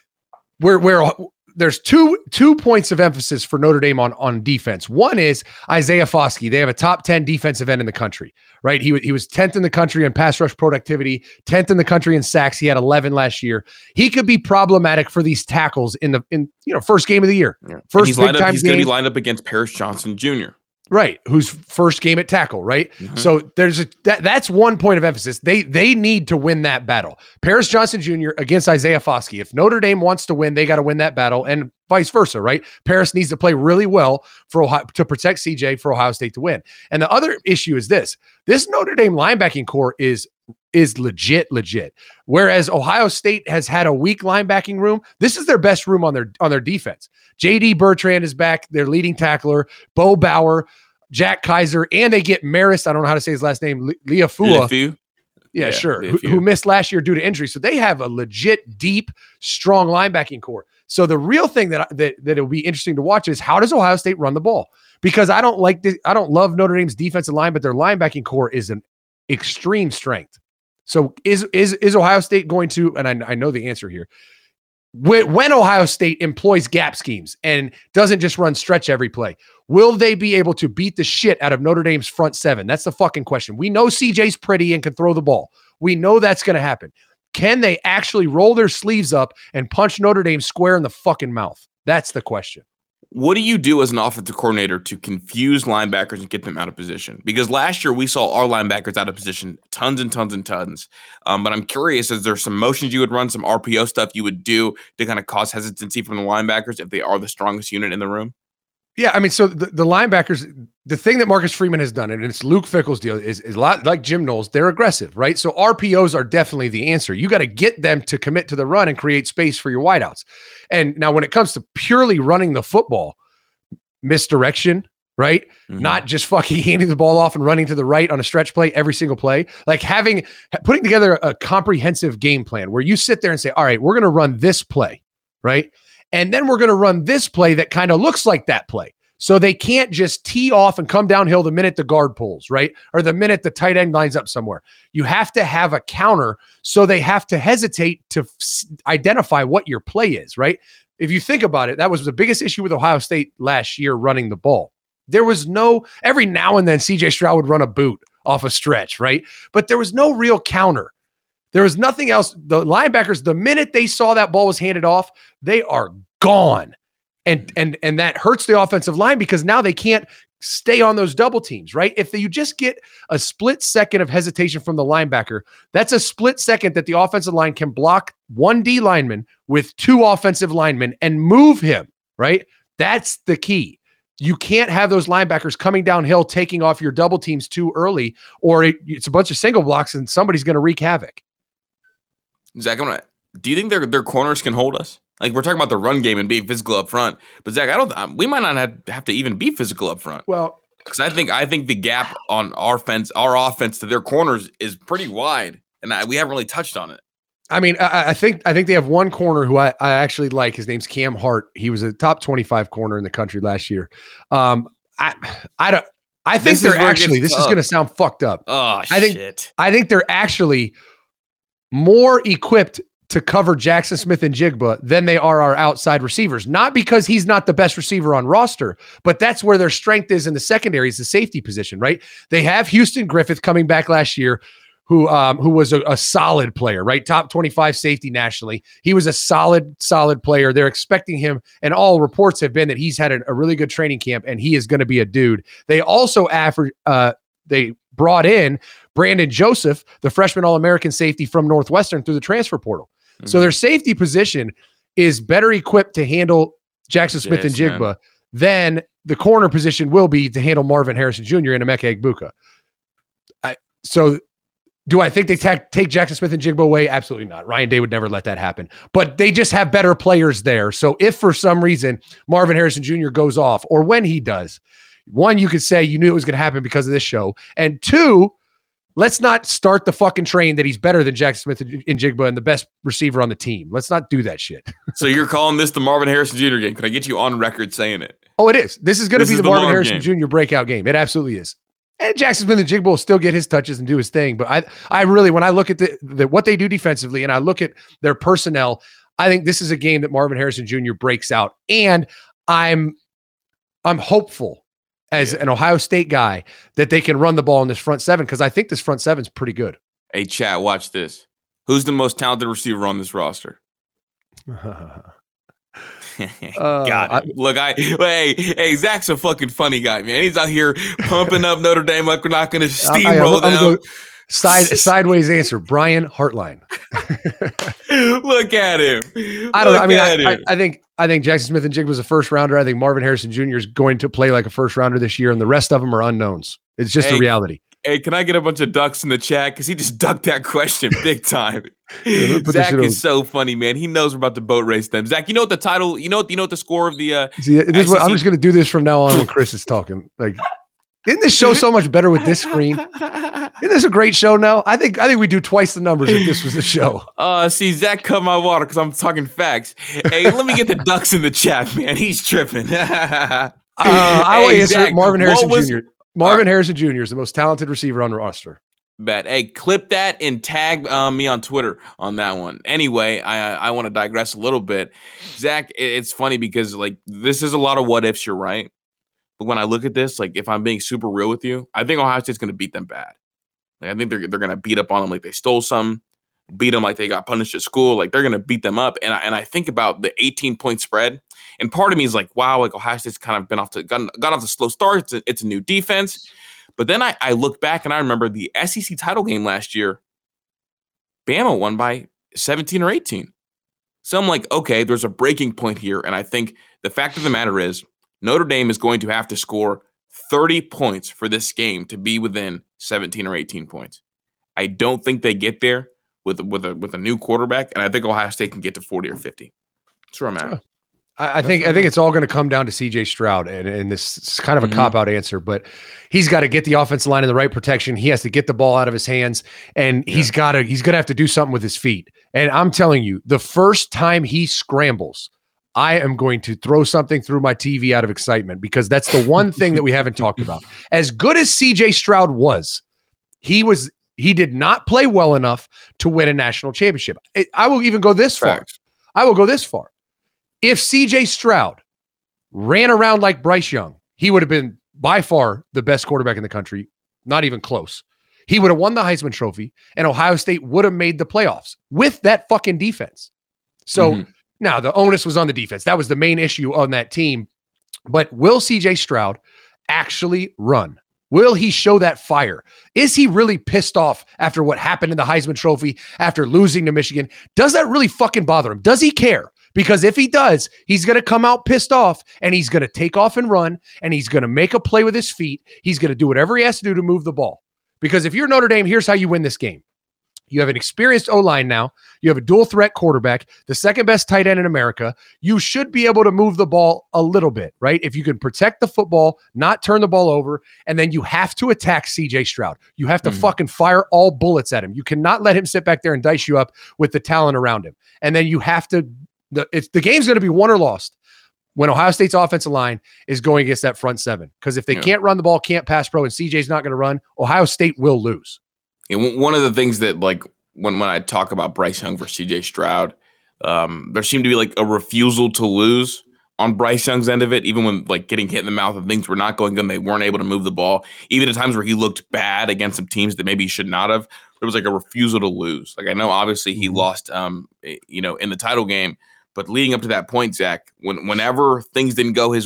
where there's two points of emphasis for Notre Dame on defense. One is Isaiah Foskey. They have a top 10 defensive end in the country, right? He was 10th in the country in pass rush productivity, 10th in the country in sacks. He had 11 last year. He could be problematic for these tackles in first game of the year. Yeah. First he's going to be lined up against Paris Johnson Jr. Right, who's first game at tackle, right? Mm-hmm. So there's that's one point of emphasis. They need to win that battle. Paris Johnson Jr. against Isaiah Foskey. If Notre Dame wants to win, they got to win that battle, and vice versa, right? Paris needs to play really well for Ohio, to protect CJ for Ohio State to win. And the other issue is this Notre Dame linebacking core is legit. Whereas Ohio State has had a weak linebacking room, this is their best room on their defense. JD Bertrand is back, their leading tackler, Bo Bauer, Jack Kaiser, and they get Maris, I don't know how to say his last name, Liafua. Yeah, sure. Who missed last year due to injury. So they have a legit, deep, strong linebacking core. So the real thing that it'll be interesting to watch is how does Ohio State run the ball? Because I don't love Notre Dame's defensive line, but their linebacking core is an extreme strength. So is Ohio State going to, and I know the answer here, when Ohio State employs gap schemes and doesn't just run stretch every play, will they be able to beat the shit out of Notre Dame's front seven? That's the fucking question. We know CJ's pretty and can throw the ball. We know that's going to happen. Can they actually roll their sleeves up and punch Notre Dame square in the fucking mouth? That's the question. What do you do as an offensive coordinator to confuse linebackers and get them out of position? Because last year we saw our linebackers out of position tons and tons and tons. But I'm curious, is there some motions you would run, some RPO stuff you would do to kind of cause hesitancy from the linebackers if they are the strongest unit in the room? Yeah, I mean, so the linebackers, the thing that Marcus Freeman has done, and it's Luke Fickell's deal, is a lot like Jim Knowles. They're aggressive, right? So RPOs are definitely the answer. You got to get them to commit to the run and create space for your wideouts. And now when it comes to purely running the football, misdirection, right? Mm-hmm. Not just fucking handing the ball off and running to the right on a stretch play every single play. Like putting together a comprehensive game plan where you sit there and say, all right, we're going to run this play, right? And then we're going to run this play that kind of looks like that play. So they can't just tee off and come downhill the minute the guard pulls, right? Or the minute the tight end lines up somewhere. You have to have a counter, so they have to hesitate to identify what your play is, right? If you think about it, that was the biggest issue with Ohio State last year running the ball. There was every now and then CJ Stroud would run a boot off a stretch, right? But there was no real counter. There was nothing else. The linebackers, the minute they saw that ball was handed off, they are gone. And that hurts the offensive line because now they can't stay on those double teams, right? If you just get a split second of hesitation from the linebacker, that's a split second that the offensive line can block one D lineman with two offensive linemen and move him, right? That's the key. You can't have those linebackers coming downhill, taking off your double teams too early, or it's a bunch of single blocks and somebody's going to wreak havoc. Zach, do you think their corners can hold us? Like, we're talking about the run game and being physical up front, but Zach, we might not have to even be physical up front. Well, because I think the gap on our offense to their corners is pretty wide, and we haven't really touched on it. I mean, I think they have one corner who I actually like. His name's Cam Hart. He was a top 25 corner in the country last year. I think they're actually, this is going to sound fucked up. Oh, shit. I think they're actually more equipped to cover Jackson Smith-Njigba than they are our outside receivers. Not because he's not the best receiver on roster, but that's where their strength is in the secondary, is the safety position, right? They have Houston Griffith coming back last year, who was a solid player, right? Top 25 safety nationally. He was a solid player. They're expecting him, and all reports have been that he's had a really good training camp, and he is going to be a dude. They also they brought in Brandon Joseph, the freshman All-American safety from Northwestern, through the transfer portal. Mm-hmm. So their safety position is better equipped to handle Jackson Smith-Njigba than the corner position will be to handle Marvin Harrison Jr. and Emeka Egbuka. Do I think they take Jackson Smith-Njigba away? Absolutely not. Ryan Day would never let that happen. But they just have better players there. So if for some reason Marvin Harrison Jr. goes off, or when he does, one, you could say you knew it was going to happen because of this show. And two, let's not start the fucking train that he's better than Jackson Smith-Njigba and the best receiver on the team. Let's not do that shit. So you're calling this the Marvin Harrison Jr. game? Can I get you on record saying it? Oh, it is. This is going to be the Marvin Harrison Jr. breakout game. It absolutely is. And Jackson Smith-Njigba will still get his touches and do his thing. But I really, when I look at what they do defensively and I look at their personnel, I think this is a game that Marvin Harrison Jr. breaks out. And I'm hopeful as an Ohio State guy that they can run the ball in this front seven, because I think this front seven is pretty good. Hey, chat, watch this. Who's the most talented receiver on this roster? Got it. Look, hey, Zach's a fucking funny guy, man. He's out here pumping up Notre Dame like we're not going to steamroll them. Sideways answer, Brian Hartline. Look at him. I don't know. I mean, I think Jackson Smith-Njigba was a first rounder. I think Marvin Harrison Jr. is going to play like a first rounder this year, and the rest of them are unknowns. It's just the reality. Hey, can I get a bunch of ducks in the chat? Because he just ducked that question big time. Zach is so funny, man. He knows we're about to boat race them. Zach, you know what the title? You know what the score of the? I'm just going to do this from now on when Chris is talking. Like, isn't this show so much better with this screen? Isn't this a great show now? I think we do twice the numbers if this was the show. See, Zach cut my water because I'm talking facts. Hey, let me get the ducks in the chat, man. He's tripping. I will answer Zach, Marvin Harrison Jr. Marvin Harrison Jr. is the most talented receiver on the roster. Bet. Hey, clip that and tag me on Twitter on that one. Anyway, I want to digress a little bit. Zach, it's funny because like this is a lot of what ifs. You're right, but when I look at this, like if I'm being super real with you, I think Ohio State's going to beat them bad. Like, I think they're going to beat up on them like they stole some, beat them like they got punished at school. Like they're going to beat them up. And I think about the 18-point spread. And part of me is like, wow, like Ohio State's kind of been got off the slow start. It's a new defense. But then I look back and I remember the SEC title game last year. Bama won by 17 or 18. So I'm like, okay, there's a breaking point here. And I think the fact of the matter is Notre Dame is going to have to score 30 points for this game to be within 17 or 18 points. I don't think they get there with a new quarterback. And I think Ohio State can get to 40 or 50. That's where I'm at. I think it's all going to come down to CJ Stroud, and this is kind of a cop-out answer, but he's got to get the offensive line in the right protection. He has to get the ball out of his hands, and he's going to have to do something with his feet. And I'm telling you, the first time he scrambles, I am going to throw something through my TV out of excitement, because that's the one thing that we haven't talked about. As good as CJ Stroud was, he did not play well enough to win a national championship. I will even go this far. If CJ Stroud ran around like Bryce Young, he would have been by far the best quarterback in the country, not even close. He would have won the Heisman Trophy, and Ohio State would have made the playoffs with that fucking defense. So now the onus was on the defense. That was the main issue on that team. But will CJ Stroud actually run? Will he show that fire? Is he really pissed off after what happened in the Heisman Trophy, after losing to Michigan? Does that really fucking bother him? Does he care? Because if he does, he's going to come out pissed off, and he's going to take off and run, and he's going to make a play with his feet. He's going to do whatever he has to do to move the ball. Because if you're Notre Dame, here's how you win this game. You have an experienced O-line now. You have a dual threat quarterback, the second best tight end in America. You should be able to move the ball a little bit, right? If you can protect the football, not turn the ball over, and then you have to attack CJ Stroud. You have to fucking fire all bullets at him. You cannot let him sit back there and dice you up with the talent around him. And then you have to, the game's going to be won or lost when Ohio State's offensive line is going against that front seven. Because if they can't run the ball, can't pass pro, and CJ's not going to run, Ohio State will lose. And one of the things that, like, when I talk about Bryce Young versus CJ Stroud, there seemed to be like a refusal to lose on Bryce Young's end of it, even when like getting hit in the mouth and things were not going good. They weren't able to move the ball. Even at times where he looked bad against some teams that maybe he should not have, there was like a refusal to lose. Like, I know obviously he lost, in the title game, but leading up to that point, Zach, whenever things didn't go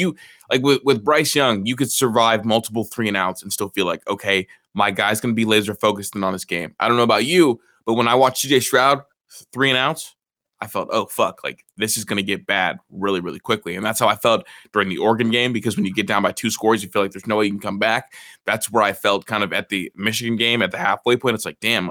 with Bryce Young, you could survive multiple 3-and-outs and still feel like, okay, my guy's going to be laser focused on his game. I don't know about you, but when I watched CJ Stroud 3-and-outs, I felt, oh, fuck, like this is going to get bad really, really quickly. And that's how I felt during the Oregon game, because when you get down by 2 scores, you feel like there's no way you can come back. That's where I felt kind of at the Michigan game at the halfway point. It's like, damn,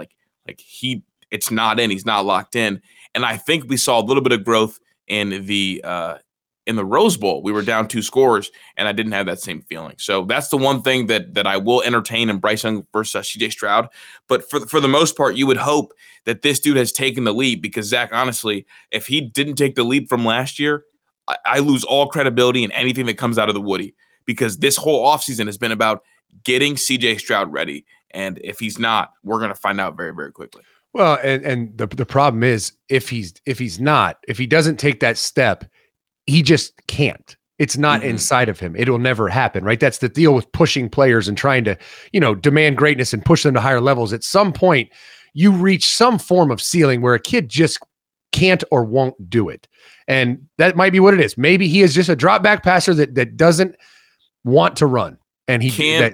it's not in. He's not locked in. And I think we saw a little bit of growth in the Rose Bowl. We were down 2 scores, and I didn't have that same feeling. So that's the one thing that I will entertain in Bryce Young versus CJ Stroud. But for the most part, you would hope that this dude has taken the leap, because, Zach, honestly, if he didn't take the leap from last year, I lose all credibility in anything that comes out of the Woody, because this whole offseason has been about getting CJ Stroud ready. And if he's not, we're going to find out very, very quickly. Well, and the problem is if he doesn't take that step, he just can't. It's not inside of him. It'll never happen, right? That's the deal with pushing players and trying to, demand greatness and push them to higher levels. At some point, you reach some form of ceiling where a kid just can't or won't do it. And that might be what it is. Maybe he is just a drop back passer that doesn't want to run. And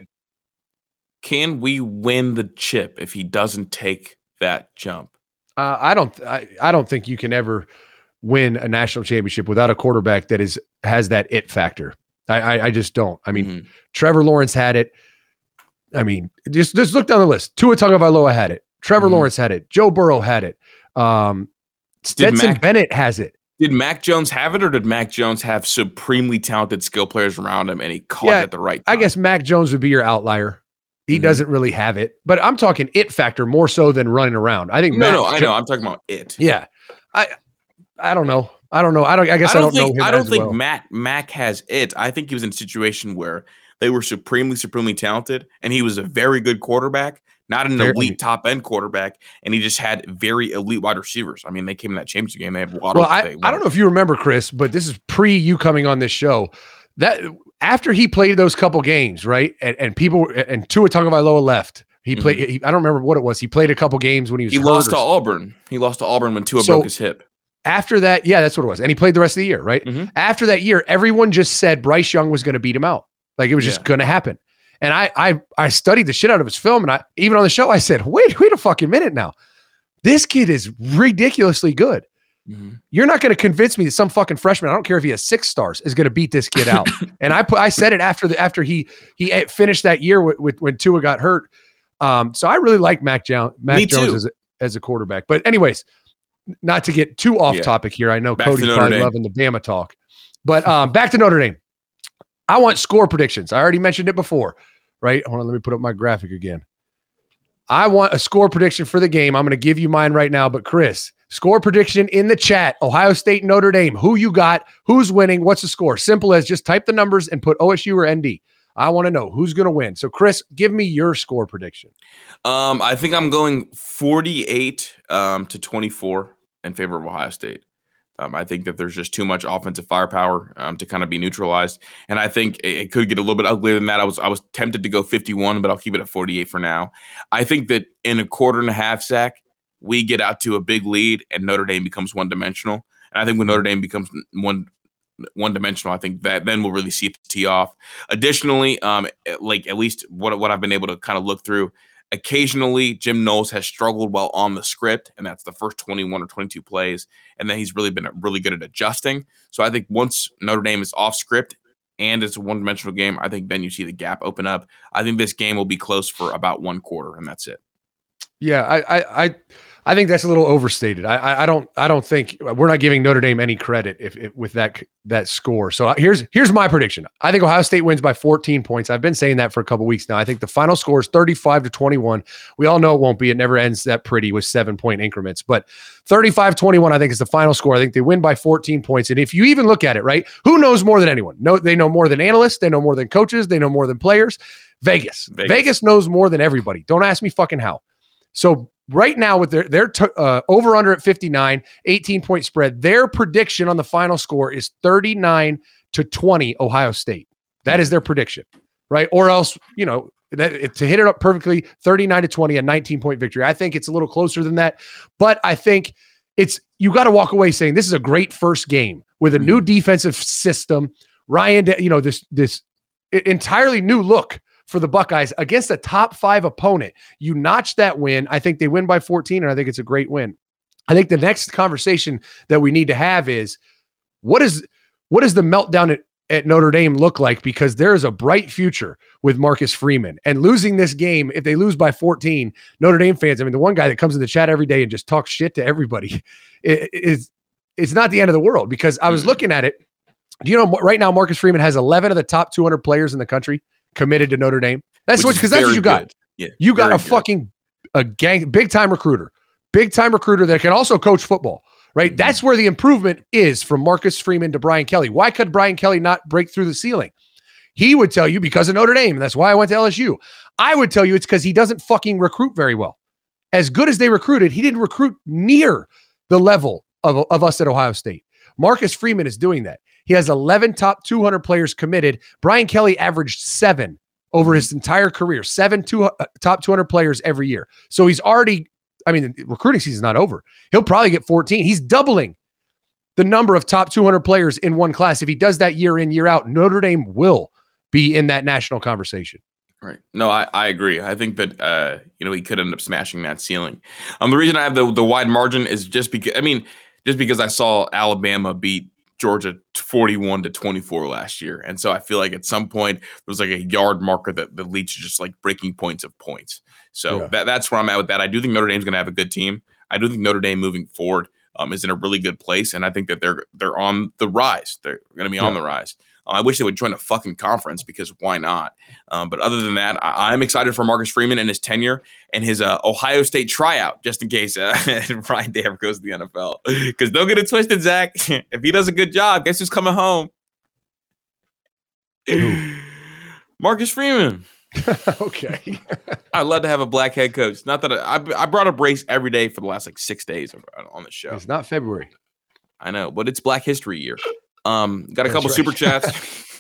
can we win the chip if he doesn't take that jump? I don't think you can ever win a national championship without a quarterback that has that it factor. I just don't. I mean, Trevor Lawrence had it. I mean, just look down the list. Tua Tagovailoa had it. Trevor Lawrence had it. Joe Burrow had it. Stetson Bennett has it. Did Mac Jones have it, or did Mac Jones have supremely talented skill players around him and he caught it at the right time? I guess Mac Jones would be your outlier. He doesn't really have it, but I'm talking it factor more so than running around. I think I know. I'm talking about it. Yeah. I don't know. I don't know him. I don't think Mac has it. I think he was in a situation where they were supremely talented, and he was a very good quarterback, not an elite top end quarterback, and he just had very elite wide receivers. I mean, they came in that championship game. They had Waddle. Well, I don't know if you remember, Chris, but this is pre you coming on this show. That after he played those couple games, right, and Tua Tagovailoa left. He played. I don't remember what it was. He played a couple games when he was. He lost to Auburn. He lost to Auburn when Tua broke his hip. After that, yeah, that's what it was. And he played the rest of the year, right? After that year, everyone just said Bryce Young was going to beat him out. Like, it was just going to happen. And I studied the shit out of his film, and even on the show, I said, wait a fucking minute now. This kid is ridiculously good. You're not going to convince me that some fucking freshman, I don't care if he has 6 stars, is going to beat this kid out. And I said it after he finished that year with when Tua got hurt. So I really like Mac Jones as a quarterback. But anyways, not to get too off topic here. I know Cody's probably loving the Bama talk. But back to Notre Dame. I want score predictions. I already mentioned it before, right? Hold on, let me put up my graphic again. I want a score prediction for the game. I'm going to give you mine right now. But Chris, score prediction in the chat. Ohio State, Notre Dame. Who you got? Who's winning? What's the score? Simple as just type the numbers and put OSU or ND. I want to know who's going to win. So, Chris, give me your score prediction. I think I'm going 48 to 24 in favor of Ohio State. I think that there's just too much offensive firepower to kind of be neutralized. And I think it could get a little bit uglier than that. I was tempted to go 51, but I'll keep it at 48 for now. I think that in a quarter and a half, Zach, we get out to a big lead and Notre Dame becomes one-dimensional. And I think when Notre Dame becomes one-dimensional, I think that then we'll really see it tee off. Additionally, like at least what I've been able to kind of look through, occasionally Jim Knowles has struggled while on the script, and that's the first 21 or 22 plays, and then he's really been really good at adjusting. So I think once Notre Dame is off script and it's a one-dimensional game, I think then you see the gap open up. I think this game will be close for about one quarter, and that's it. Yeah, I think that's a little overstated. I don't think we're not giving Notre Dame any credit if with that score. So here's my prediction. I think Ohio State wins by 14 points. I've been saying that for a couple weeks now. I think the final score is 35-21. We all know it won't be. It never ends that pretty with 7-point increments. But 35-21, I think, is the final score. I think they win by 14 points. And if you even look at it, right, who knows more than anyone? No, they know more than analysts. They know more than coaches. They know more than players. Vegas knows more than everybody. Don't ask me fucking how. So right now with their over under at 59, 18-point spread, their prediction on the final score is 39-20 Ohio State. That is their prediction, right? Or else, to hit it up perfectly, 39-20, a 19-point victory. I think it's a little closer than that, but I think you got to walk away saying this is a great first game with a new defensive system. Ryan, this entirely new look for the Buckeyes against a top 5 opponent. You notch that win. I think they win by 14, and I think it's a great win. I think the next conversation that we need to have is what is the meltdown at Notre Dame look like? Because there is a bright future with Marcus Freeman, and losing this game, if they lose by 14, Notre Dame fans, I mean, the one guy that comes in the chat every day and just talks shit to everybody, it's not the end of the world. Because I was looking at it. Do you know right now Marcus Freeman has 11 of the top 200 players in the country committed to Notre Dame? That's what you got. Yeah, you got a big time recruiter that can also coach football, right? Mm-hmm. That's where the improvement is from Marcus Freeman to Brian Kelly. Why could Brian Kelly not break through the ceiling? He would tell you because of Notre Dame, and that's why I went to LSU. I would tell you it's because he doesn't fucking recruit very well. As good as they recruited, he didn't recruit near the level of us at Ohio State. Marcus Freeman is doing that. He has 11 top 200 players committed. Brian Kelly averaged 7 over his entire career, 7 top 200 players every year. So he's already, the recruiting season's not over. He'll probably get 14. He's doubling the number of top 200 players in one class. If he does that year in, year out, Notre Dame will be in that national conversation. Right. No, I agree. I think that, he could end up smashing that ceiling. The reason I have the wide margin is just because I saw Alabama beat Georgia 41-24 last year. And so I feel like at some point there was like a yard marker that leads to just like breaking points of points. So that's where I'm at with that. I do think Notre Dame's going to have a good team. I do think Notre Dame moving forward is in a really good place. And I think that they're on the rise. They're going to be on the rise. I wish they would join a fucking conference because why not? But other than that, I'm excited for Marcus Freeman and his tenure and his Ohio State tryout, just in case Ryan Day ever goes to the NFL. Because don't get it twisted, Zach. If he does a good job, guess who's coming home? Marcus Freeman. Okay. I'd love to have a black head coach. Not that I brought up race every day for the last 6 days on the show. It's not February. I know, but it's Black History Year. Got a couple super chats.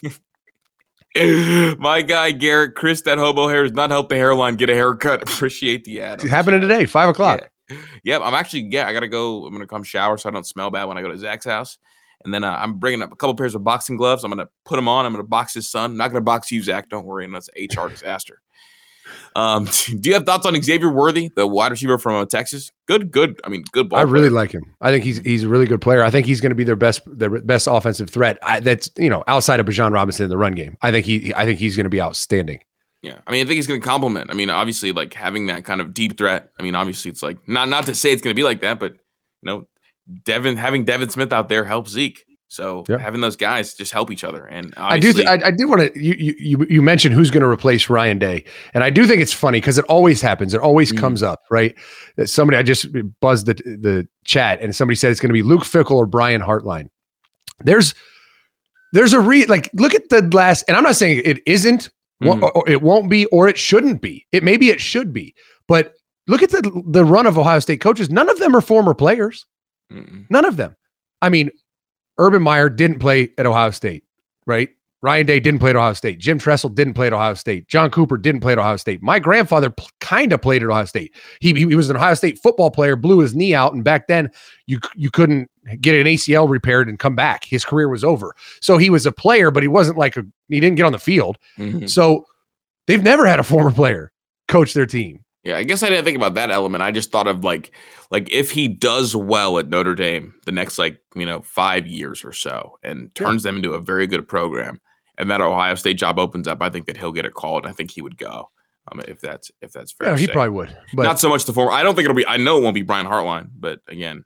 My guy Garrett, Chris, that hobo hair does not help the hairline get a haircut. Appreciate the ad. It's happening today, 5:00. Yeah, I gotta go. I'm gonna come shower so I don't smell bad when I go to Zach's house. And then I'm bringing up a couple pairs of boxing gloves. I'm gonna put them on. I'm gonna box his son. I'm not gonna box you, Zach. Don't worry, unless it's an HR disaster. Do you have thoughts on Xavier Worthy, the wide receiver from Texas? Good. Good ball. I really like him. I think he's a really good player. I think he's going to be their best offensive threat. That's outside of Bijan Robinson in the run game. I think he's going to be outstanding. Yeah, I think he's going to complement. Obviously, like having that kind of deep threat. Obviously, it's like not to say it's going to be like that, but having Devin Smith out there helps Zeke. So having those guys just help each other. And I do want to, you mentioned who's going to replace Ryan Day. And I do think it's funny because it always happens. It always comes up, right? I just buzzed the chat and somebody said it's going to be Luke Fickell or Brian Hartline. There's look at the last, and I'm not saying it isn't, or it won't be, or it shouldn't be. Maybe it should be, but look at the run of Ohio State coaches. None of them are former players. None of them. Urban Meyer didn't play at Ohio State, right? Ryan Day didn't play at Ohio State. Jim Tressel didn't play at Ohio State. John Cooper didn't play at Ohio State. My grandfather kind of played at Ohio State. He was an Ohio State football player, blew his knee out, and back then you couldn't get an ACL repaired and come back. His career was over. So he was a player, but he wasn't he didn't get on the field. So they've never had a former player coach their team. Yeah, I guess I didn't think about that element. I just thought of like if he does well at Notre Dame the next 5 years or so and turns them into a very good program, and that Ohio State job opens up, I think that he'll get a call, and I think he would go. If that's fair. Yeah, to he say. probably would, but Not so much the former. I don't think it'll be. I know it won't be Brian Hartline, but again,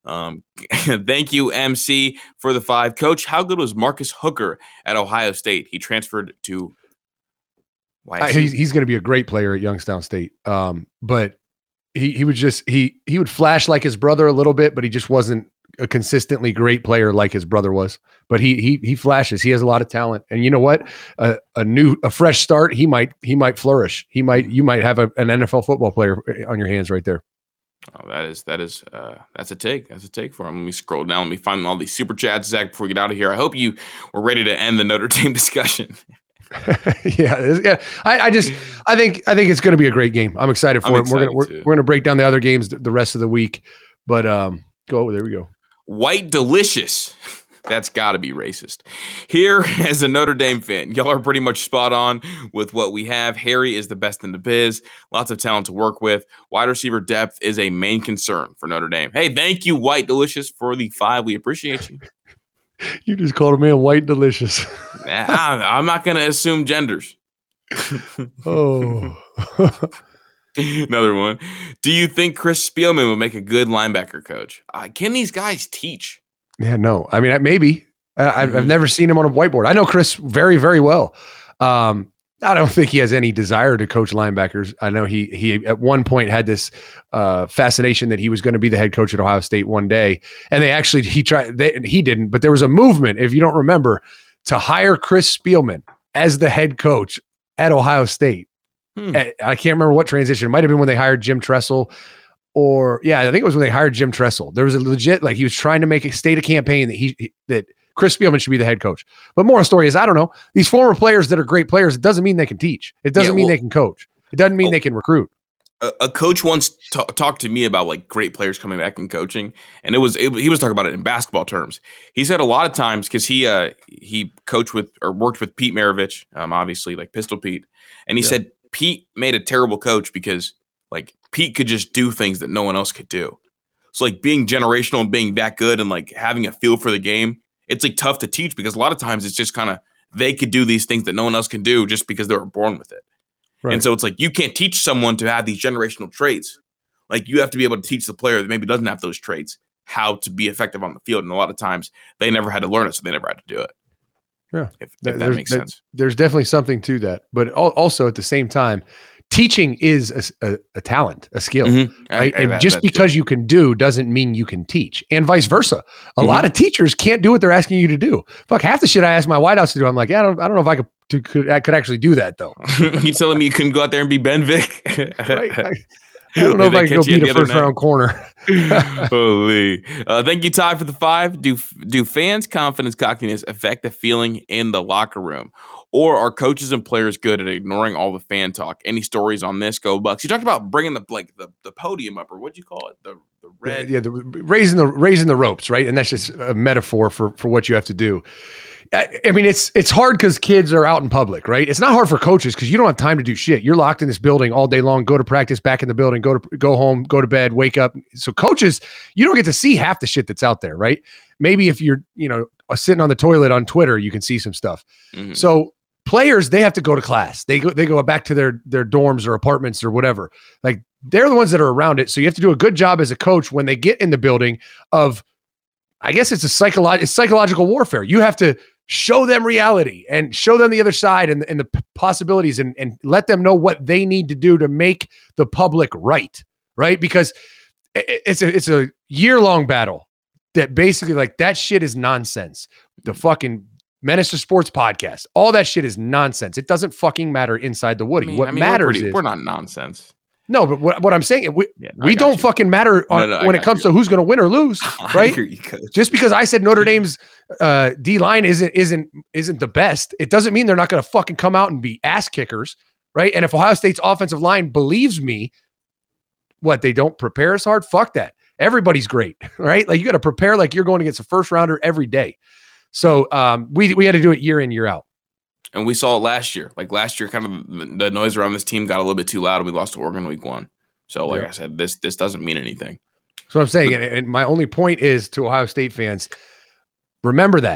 thank you, MC, for the 5. Coach, how good was Marcus Hooker at Ohio State? He transferred to. He's going to be a great player at Youngstown State. But he would just he would flash like his brother a little bit, but he just wasn't a consistently great player like his brother was. But he flashes. He has a lot of talent, and you know what? A fresh start. He might flourish. You might have an NFL football player on your hands right there. Oh, that's a take. That's a take for him. Let me scroll down. Let me find all these super chats, Zach, before we get out of here. I hope you were ready to end the Notre Dame discussion. yeah. I think it's going to be a great game. I'm excited for it. We're gonna break down the other games the rest of the week. But there we go. White delicious. That's got to be racist. Here, as a Notre Dame fan, y'all are pretty much spot on with what we have. Harry is the best in the biz. Lots of talent to work with. Wide receiver depth is a main concern for Notre Dame. Hey, thank you, White Delicious, for the 5. We appreciate you. You just called a man White Delicious. I'm not going to assume genders. Oh. Another one. Do you think Chris Spielman would make a good linebacker coach? Can these guys teach? Yeah, no. I mean, maybe. I've never seen him on a whiteboard. I know Chris very, very well. I don't think he has any desire to coach linebackers. I know he at one point had this fascination that he was going to be the head coach at Ohio State one day, and he didn't. But there was a movement, if you don't remember, to hire Chris Spielman as the head coach at Ohio State. I can't remember what transition. It might have been when they hired Jim Tressel. I think it was when they hired Jim Tressel. There was a legit, he was trying to make a state of campaign that Chris Spielman should be the head coach. But moral story is, I don't know. These former players that are great players, it doesn't mean they can teach. It doesn't mean they can coach. It doesn't mean they can recruit. A coach once talked to me about great players coming back and coaching, and he was talking about it in basketball terms. He said a lot of times, because he coached with or worked with Pete Maravich, obviously Pistol Pete, and he said Pete made a terrible coach because Pete could just do things that no one else could do. So being generational and being that good and having a feel for the game, it's tough to teach because a lot of times it's just kind of they could do these things that no one else can do just because they were born with it. Right. And so it's you can't teach someone to have these generational traits. You have to be able to teach the player that maybe doesn't have those traits how to be effective on the field. And a lot of times they never had to learn it, so they never had to do it. Yeah, if that makes sense. There's definitely something to that. But also at the same time, teaching is a talent, a skill, right? And just because you can do doesn't mean you can teach, and vice versa. A lot of teachers can't do what they're asking you to do. Fuck, half the shit I ask my wideouts to do, I'm like, I don't know if I could actually do that though. You telling me you couldn't go out there and be Ben Vick? Right? I don't know if I can go beat a first round corner. Holy! Thank you, Ty, for the 5. Do fans' confidence, cockiness affect the feeling in the locker room? Or are coaches and players good at ignoring all the fan talk? Any stories on this? Go Bucks! You talked about bringing the podium up, or what'd you call it? The red, the raising the ropes, right? And that's just a metaphor for what you have to do. I mean, it's hard because kids are out in public, right? It's not hard for coaches because you don't have time to do shit. You're locked in this building all day long. Go to practice, back in the building. Go home, go to bed, wake up. So coaches, you don't get to see half the shit that's out there, right? Maybe if you're sitting on the toilet on Twitter, you can see some stuff. Mm-hmm. So players, they have to go to class. They go back to their dorms or apartments or whatever. They're the ones that are around it. So you have to do a good job as a coach when they get in the building of, I guess it's psychological warfare. You have to show them reality and show them the other side and the possibilities and let them know what they need to do to make the public right? Because it's a year-long battle that basically that shit is nonsense. The fucking Menace to Sports podcast, all that shit is nonsense. It doesn't fucking matter inside the Woody. What matters is we're not nonsense. No, but what I'm saying, we don't fucking matter when it comes to who's going to win or lose, right? Just because I said Notre Dame's D line isn't the best, it doesn't mean they're not going to fucking come out and be ass kickers, right? And if Ohio State's offensive line believes me, they don't prepare as hard? Fuck that. Everybody's great, right? You got to prepare like you're going against a first rounder every day. So we had to do it year in, year out. And we saw it last year. Last year, kind of the noise around this team got a little bit too loud, and we lost to Oregon week 1. So, I said, this doesn't mean anything. So I'm saying, and my only point is to Ohio State fans, remember that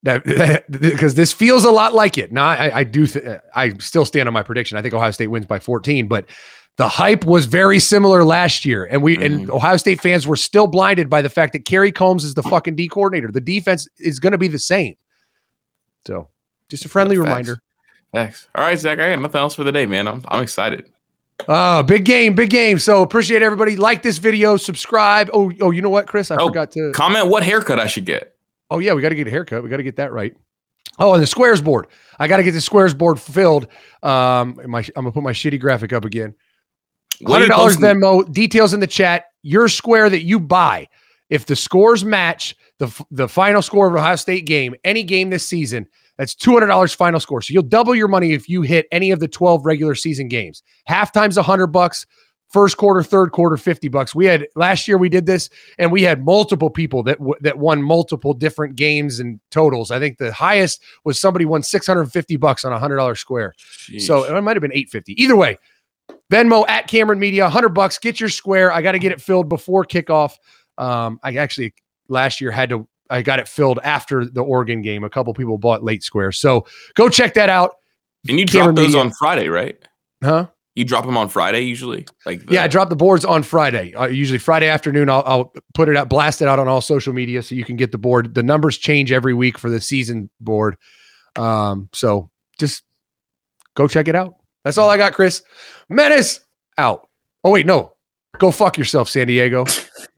because this feels a lot like it. Now, I still stand on my prediction. I think Ohio State wins by 14, but the hype was very similar last year, and and Ohio State fans were still blinded by the fact that Kerry Combs is the fucking D coordinator. The defense is going to be the same. So, just a friendly reminder. Thanks. All right, Zach. I got nothing else for the day, man. I'm excited. Big game. So appreciate everybody. Like this video, subscribe. Oh, you know what, Chris? I forgot to comment what haircut I should get. Oh yeah, we got to get a haircut. We got to get that right. Oh, and the squares board. I got to get the squares board filled. I'm gonna put my shitty graphic up again. $100 Venmo. Details in the chat. Your square that you buy, if the scores match the final score of an Ohio State game, any game this season, that's $200 final score. So you'll double your money if you hit any of the 12 regular season games. Halftime's $100. First quarter, third quarter, $50. Last year we did this, and we had multiple people that won multiple different games and totals. I think the highest was somebody won $650 on a $100 square. Sheesh. So it might have been $850. Either way, Venmo at Cameron Media, $100. Get your square. I got to get it filled before kickoff. I actually last year I got it filled after the Oregon game. A couple people bought late squares, so go check that out. And you drop those on Friday, right? Huh? You drop them on Friday usually? Yeah, I drop the boards on Friday. Usually Friday afternoon, I'll put it out, blast it out on all social media so you can get the board. The numbers change every week for the season board. So just go check it out. That's all I got, Chris. Menace out. Oh, wait, no. Go fuck yourself, San Diego.